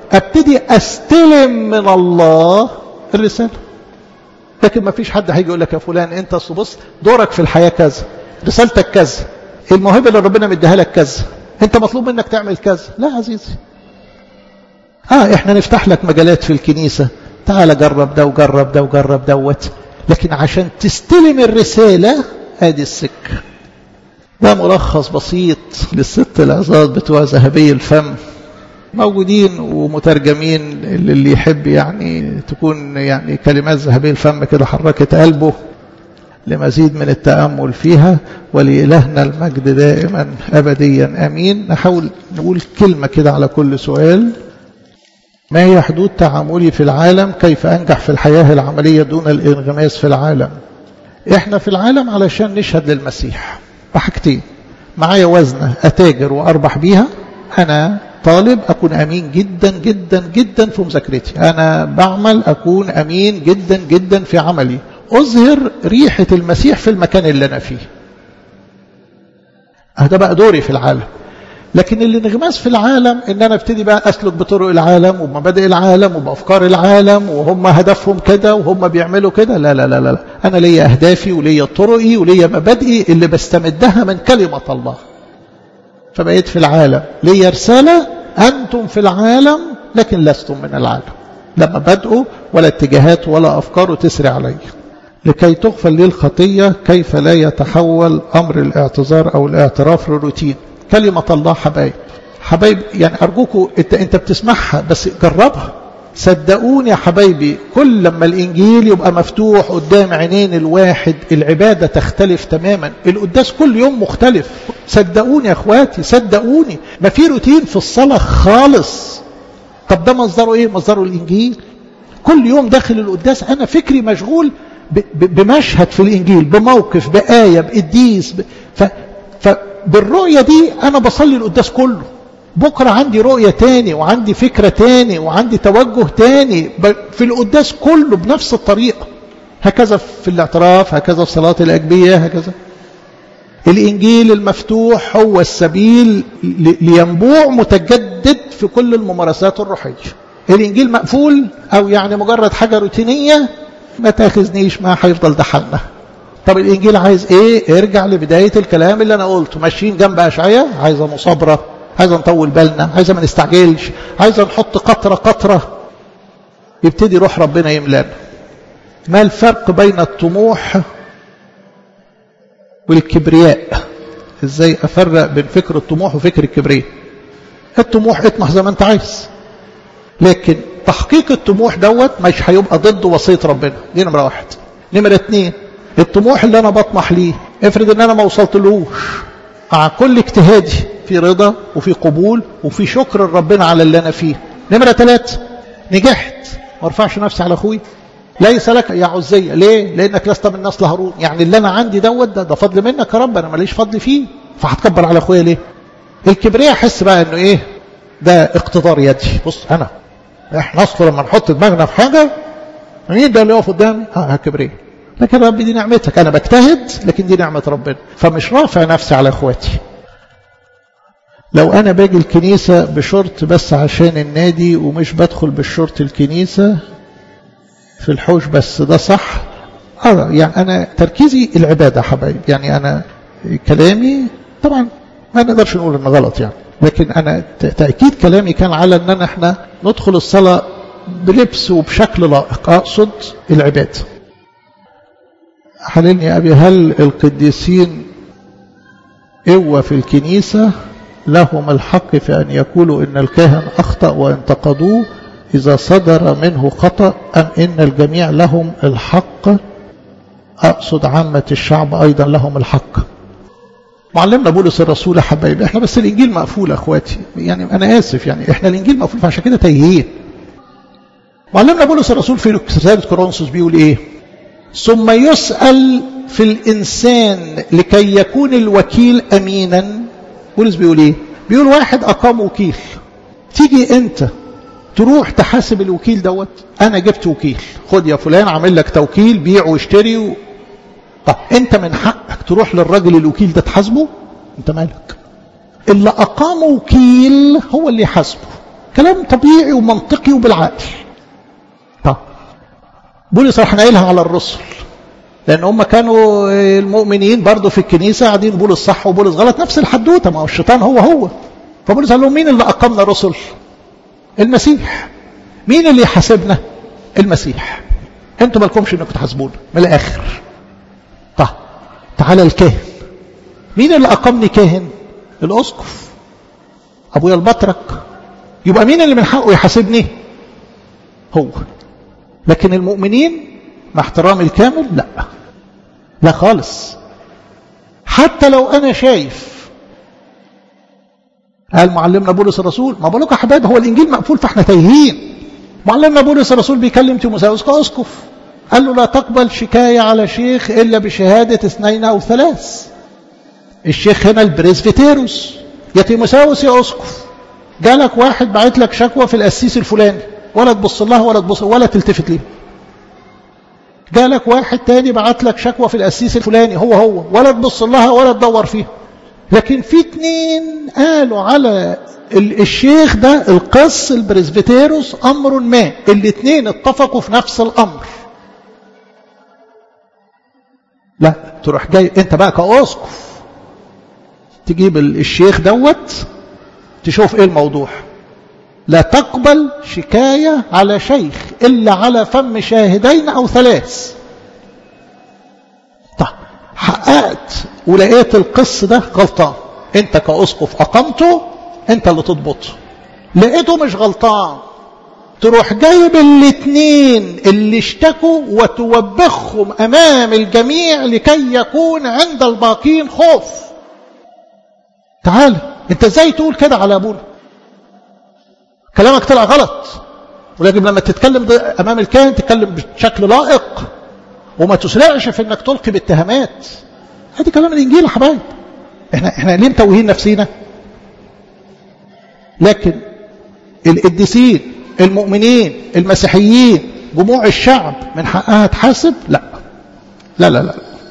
ابتدي استلم من الله الرسالة. لكن ما فيش حد هيجي يقول لك يا فلان انت بص دورك في الحياة كذا، رسالتك كذا، الموهبة اللي ربنا مديها لك كذا، انت مطلوب منك تعمل كذا. لا عزيزي، احنا نفتح لك مجالات في الكنيسة، تعال جرب ده وجرب ده وجرب دوت، لكن عشان تستلم الرسالة ادي السكة. ده ملخص بسيط للست العظات بتوع ذهبي الفم، موجودين ومترجمين اللي يحب يعني تكون يعني كلمات ذهبي الفم كده حركت قلبه لمزيد من التأمل فيها. ولإلهنا المجد دائما أبديا أمين. نحاول نقول كلمة كده على كل سؤال. ما هي حدود تعاملي في العالم؟ كيف أنجح في الحياة العملية دون الانغماس في العالم؟ احنا في العالم علشان نشهد للمسيح بحاجتين. معايا وزنة أتاجر وأربح بيها، أنا طالب أكون أمين جدا جدا جدا في مذاكرتي، أنا بعمل أكون أمين جدا جدا في عملي، أظهر ريحة المسيح في المكان اللي أنا فيه. هذا بقى دوري في العالم. لكن الانغماس في العالم ان انا ابتدي بقى اسلك بطرق العالم ومبادئ العالم وبافكار العالم وهم هدفهم كده وهم بيعملوا كده، لا لا لا لا، انا ليا اهدافي وليا طرقي وليا مبادئي اللي بستمدها من كلمة الله. فبقيت في العالم ليا رسالة، انتم في العالم لكن لستم من العالم، لا مبادئه ولا اتجاهات ولا افكاره تسري علي. لكي تغفر لي الخطية كيف لا يتحول امر الاعتذار او الاعتراف لروتين؟ كلمة الله حبايب يعني أرجوكوا أنت بتسمعها بس جربها. صدقوني يا حبايبي، كل لما الإنجيل يبقى مفتوح قدام عينين الواحد العبادة تختلف تماما. القداس كل يوم مختلف، صدقوني يا أخواتي، صدقوني ما في روتين في الصلاة خالص. طب ده مصدره إيه؟ مصدره الإنجيل. كل يوم داخل القداس أنا فكري مشغول بمشهد في الإنجيل، بموقف، بآية، بقديس، بالرؤية دي أنا بصلي القداس كله. بكرة عندي رؤية تاني وعندي فكرة تاني وعندي توجه تاني في القداس كله بنفس الطريقة. هكذا في الاعتراف، هكذا في صلاة الأجبية، هكذا. الإنجيل المفتوح هو السبيل لينبوع متجدد في كل الممارسات الروحية. الإنجيل مقفول أو يعني مجرد حاجة روتينية، ما تاخذنيش ما هيفضل ده حالنا. طب الإنجيل عايز إيه؟ ارجع لبداية الكلام اللي أنا قلته. ماشيين جنب أشعياء، عايزة مصابرة، عايزة نطول بالنا، عايزة ما نستعجلش، عايزة نحط قطرة قطرة يبتدي روح ربنا يملانا. ما الفرق بين الطموح والكبرياء؟ إزاي أفرق بين فكر الطموح وفكر الكبرياء؟ الطموح اطمح زي ما أنت عايز، لكن تحقيق الطموح دوت مش هيبقى ضد وصية ربنا. دي نمرة واحد. نمرة اتنين، الطموح اللي أنا بطمح ليه افرض ان أنا ما وصلتلوش، مع كل اجتهادي في رضا وفي قبول وفي شكر ربنا على اللي أنا فيه. نمرة ثلاثة، نجحت ما ارفعش نفسي على أخوي. ليس لك يا عزية، ليه؟ لأنك لست من نسل هارون. يعني اللي أنا عندي دوت ده فضل منك يا رب، أنا ماليش فضل فيه، فهتكبر على أخويا ليه؟ الكبرياء حس بقى إنه إيه؟ ده اقتدار يدي. بص إحنا أصلا لما نحط دماغنا في حاجة، مين ده اللي يقف قدامي؟ كبرياء. لكن ربي دي نعمتك، أنا بجتهد لكن دي نعمة ربنا، فمش رافع نفسي على أخواتي. لو أنا باجي الكنيسة بشورت بس عشان النادي ومش بدخل بالشورت الكنيسة في الحوش بس، ده صح؟ يعني أنا تركيزي العبادة حبايب، يعني أنا كلامي طبعا ما نقدرش نقول إنه غلط يعني، لكن أنا تأكيد كلامي كان على أننا احنا ندخل الصلاة بلبس وبشكل لائق، أقصد العبادة. حللني يا أبي، هل القديسين قوة في الكنيسة لهم الحق في أن يقولوا إن الكاهن أخطأ وانتقدوه إذا صدر منه خطأ، أم إن الجميع لهم الحق؟ أقصد عامة الشعب أيضا لهم الحق. معلمنا بولس الرسول حبايبي، احنا بس الإنجيل مقفول أخواتي، يعني أنا آسف، يعني احنا الإنجيل مقفول فعشان كده تايهين. معلمنا بولس الرسول في رسالة كورنثوس بيقول إيه؟ ثم يسأل في الإنسان لكي يكون الوكيل أمينا. بولس بيقول إيه؟ بيقول واحد أقام وكيل، تيجي أنت تروح تحاسب الوكيل دوت. أنا جبت وكيل، خد يا فلان عامل لك توكيل بيع واشتري طب أنت من حقك تروح للراجل الوكيل ده تحاسبه؟ أنت مالك؟ اللي أقام وكيل هو اللي يحاسبه. كلام طبيعي ومنطقي وبالعقل. طب بولس راح نايلها على الرسل، لأن هم كانوا المؤمنين برضو في الكنيسة قاعدين بولس صح وبولس غلط، نفس الحدوتة، ما هو الشيطان هو. فبولس قال لهم مين اللي أقامنا رسل؟ المسيح. مين اللي يحاسبنا؟ المسيح. انتوا مالكمش انكم تحاسبونا من الآخر. طب تعالى الكاهن. مين اللي أقامني كاهن؟ الأسقف، أبويا البطرك. يبقى مين اللي من حقه يحاسبني؟ هو. لكن المؤمنين مع احترامي الكامل لا خالص. حتى لو أنا شايف، قال معلمنا بولس الرسول، ما بقولك يا حبايب هو الإنجيل مقفول فاحنا تايهين. معلمنا بولس الرسول بيكلم تيموثاوس كأسقف، قال له لا تقبل شكاية على شيخ إلا بشهادة 2 أو 3. الشيخ هنا البريسبيتيروس. يا تيموثاوس يا أسقف، جالك واحد بعت لك شكوى في القسيس الفلاني، ولا تبص لها ولا تلتفت ليه. جالك واحد تاني بعت لك شكوى في القسيس الفلاني، هو ولا تبص لها ولا تدور فيها. لكن في 2 قالوا على الشيخ ده القس البريسبيتيروس أمر ما، 2 اتفقوا في نفس الأمر. لا تروح جاي انت بقى كأسقف تجيب الشيخ دوت تشوف ايه الموضوع. لا تقبل شكاية على شيخ إلا على فم 2 أو 3. طيب حققت ولقيت القس ده غلطان، انت كأسقف أقمته، انت اللي تضبطه. لقيته مش غلطان، تروح جايب 2 اللي اشتكوا وتوبخهم أمام الجميع لكي يكون عند الباقين خوف. تعال انت ازاي تقول كده على ابونا؟ كلامك طلع غلط، ولكن لما تتكلم امام الكاهن تتكلم بشكل لائق وما تسرعش في انك تلقي بالاتهامات. هذه كلام الانجيل يا حبايب. احنا ليه متوهين نفسينا؟ لكن القديسين المؤمنين المسيحيين جموع الشعب من حقها تحاسب؟ لا.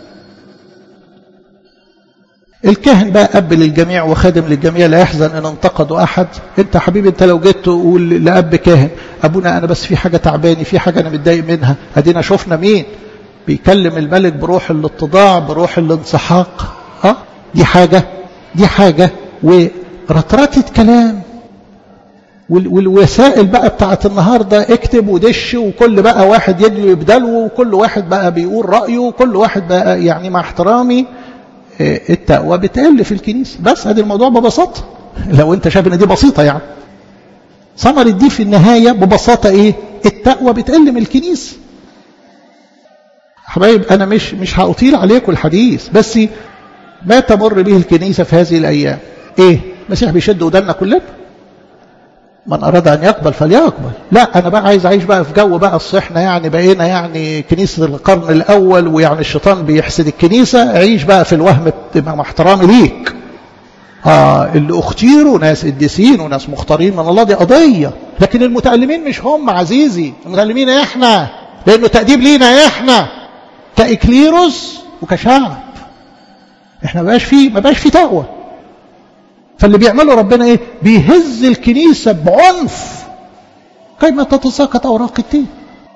الكاهن بقى أب للجميع وخادم للجميع، لا يحزن ان انتقدوا احد. انت حبيبي انت لو جيت تقول لأب كاهن ابونا انا بس في حاجة تعباني، في حاجة انا متضايق منها، ادينا شفنا مين بيكلم الملك بروح الاتضاع بروح الانسحاق. دي حاجة ورطرطة كلام. والوسائل بقى بتاعت النهاردة اكتب ودش، وكل بقى واحد يدلو يبدله، وكل واحد بقى بيقول رأيه، وكل واحد بقى يعني مع احترامي التقوى بتقل في الكنيسة. بس هذا الموضوع ببساطة، لو انت شايف ان دي بسيطة يعني ثمرة دي في النهاية ببساطة ايه؟ التقوى بتقل من الكنيسة. حبايب انا مش هأطيل عليكم الحديث، بس ما تمر به الكنيسة في هذه الايام ايه؟ المسيح بيشد ودنا كلنا، من أراد أن يقبل فليقبل. لا أنا بقى عايز أعيش بقى في جو بقى الصحنا، يعني بقينا يعني كنيسة القرن الأول، ويعني الشيطان بيحسد الكنيسة. أعيش بقى في الوهم مع احترامي ليك. اللي اختيروا ناس قديسين وناس مختارين من الله دي قضية، لكن المتألمين مش هم عزيزي، المتألمين احنا، لأنه تأديب لينا احنا كإكليروس وكشعب. احنا ما بقاش فيه تقوى. فاللي بيعمله ربنا ايه؟ بيهز الكنيسة بعنف كيما تتساقط اوراق التين.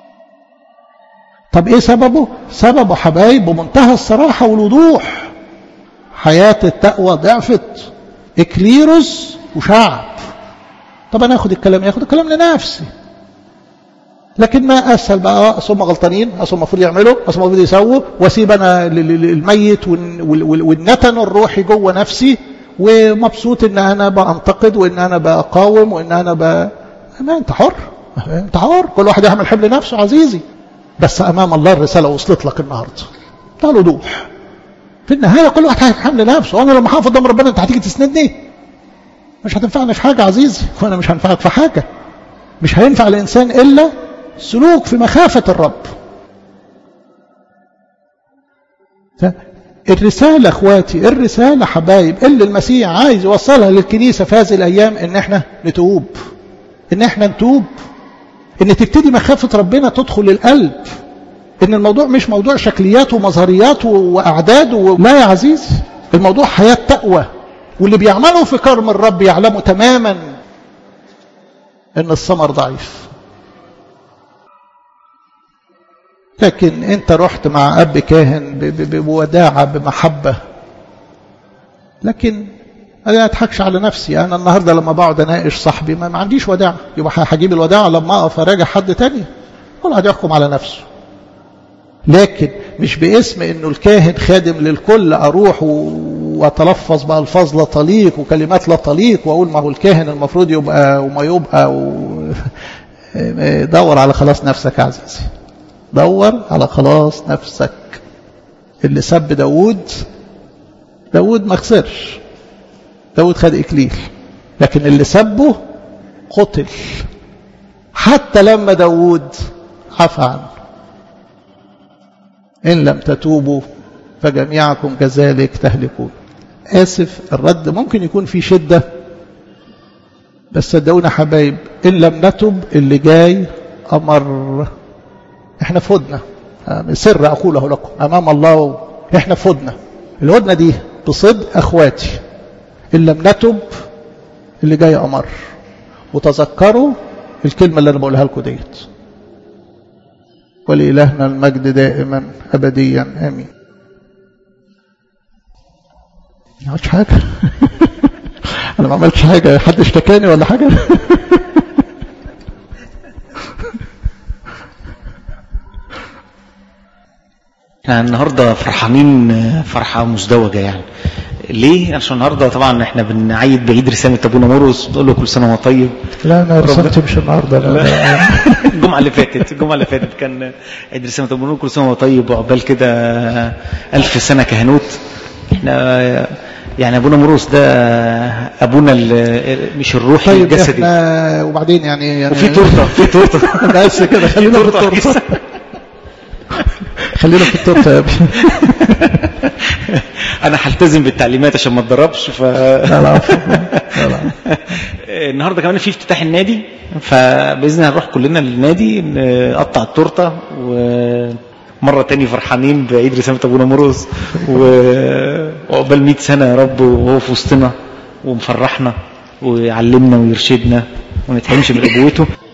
طب ايه سببه؟ سببه حبايب بمنتهى الصراحة والوضوح، حياة التقوى ضعفت، اكليروس وشعب. طب انا اخد الكلام لنفسي. لكن ما اسهل بقى اصل هم غلطانين، اصل المفروض يعملوا، اصل المفروض يسووا، واسيب انا الميت والنتن الروحي جوه نفسي، ومبسوط ان انا بانتقد وان انا بقاوم وان انا ما انت حر، كل واحد يعمل حمل نفسه عزيزي. بس امام الله الرساله وصلت لك النهارده، تعال وضوح. في النهايه كل واحد هيعمل حمل نفسه، وانا لما هقف قدام ربنا انت هتيجي تسندني؟ مش هتنفعني في حاجه عزيزي، وانا مش هنفعك في حاجه. مش هينفع الانسان الا سلوك في مخافه الرب. الرسالة اخواتي، الرسالة حبايب اللي المسيح عايز يوصلها للكنيسة في هذه الايام ان احنا نتوب، ان تبتدي مخافة ربنا تدخل القلب، ان الموضوع مش موضوع شكليات ومظهريات واعداد لا يا عزيزي، الموضوع حياة تقوى. واللي بيعملوا في كرم الرب يعلموا تماما ان الثمر ضعيف. لكن انت رحت مع اب كاهن بوداعة بمحبة، لكن انا اضحكش على نفسي. انا النهاردة لما بقعد اناقش صاحبي ما عنديش وداعة، يبقى هجيب الوداعة لما اقف اراجع حد تاني؟ كل واحد يحكم على نفسه. لكن مش باسم انه الكاهن خادم للكل اروح واتلفظ بألفاظ لا تليق وكلمات لا تليق واقول ما هو الكاهن المفروض يبقى وما يبقى دور على خلاص نفسك يا عزيزي، دور على خلاص نفسك. اللي سب داود ما خسرش، داود خد إكليل، لكن اللي سبه قتل حتى لما داود عفى عنه. إن لم تتوبوا فجميعكم كذلك تهلكون. آسف، الرد ممكن يكون في شدة، بس صدقونا حبايب، إن لم نتب اللي جاي أمر. احنا فدنا، سر أقوله لكم أمام الله، احنا فدنا. الهدنة دي بصدق أخواتي، إن لم نتب اللي جاي أمر. وتذكروا الكلمة اللي أنا بقولها لكم ديت. ولإلهنا المجد دائما أبديا آمين. ما عملتش حاجة أنا ما عملتش حاجة، حد اشتكاني ولا حاجة النهاردة فرحانين فرحة مزدوجة يعني. ليه؟ عشان النهاردة طبعا احنا بنعيد بعيد رسالة ابونا مرقس، نقول له كل سنة وهو طيب. لا انا رسالتي مش النهارده، الجمعة اللي فاتت كان عيد رسالة ابونا مرقس، كل سنة وهو طيب وعقبال كده 1000 سنة كهنوت. احنا يعني ابونا مرقس ده ابونا مش الروحي طيب الجسدي. وبعدين يعني وفي تورته بس كده خلينا في التورته خلينا في التورته يا ابني. انا هلتزم بالتعليمات عشان ما اتضربش. لا النهارده كمان في افتتاح النادي، فباذن الله نروح كلنا للنادي نقطع التورته. ومره تاني فرحانين بعيد رسالة ابونا مرقس، وعقبال 100 سنه يا رب وهو في وسطنا ومفرحنا ويعلمنا ويرشدنا ونتحمش من ابوته.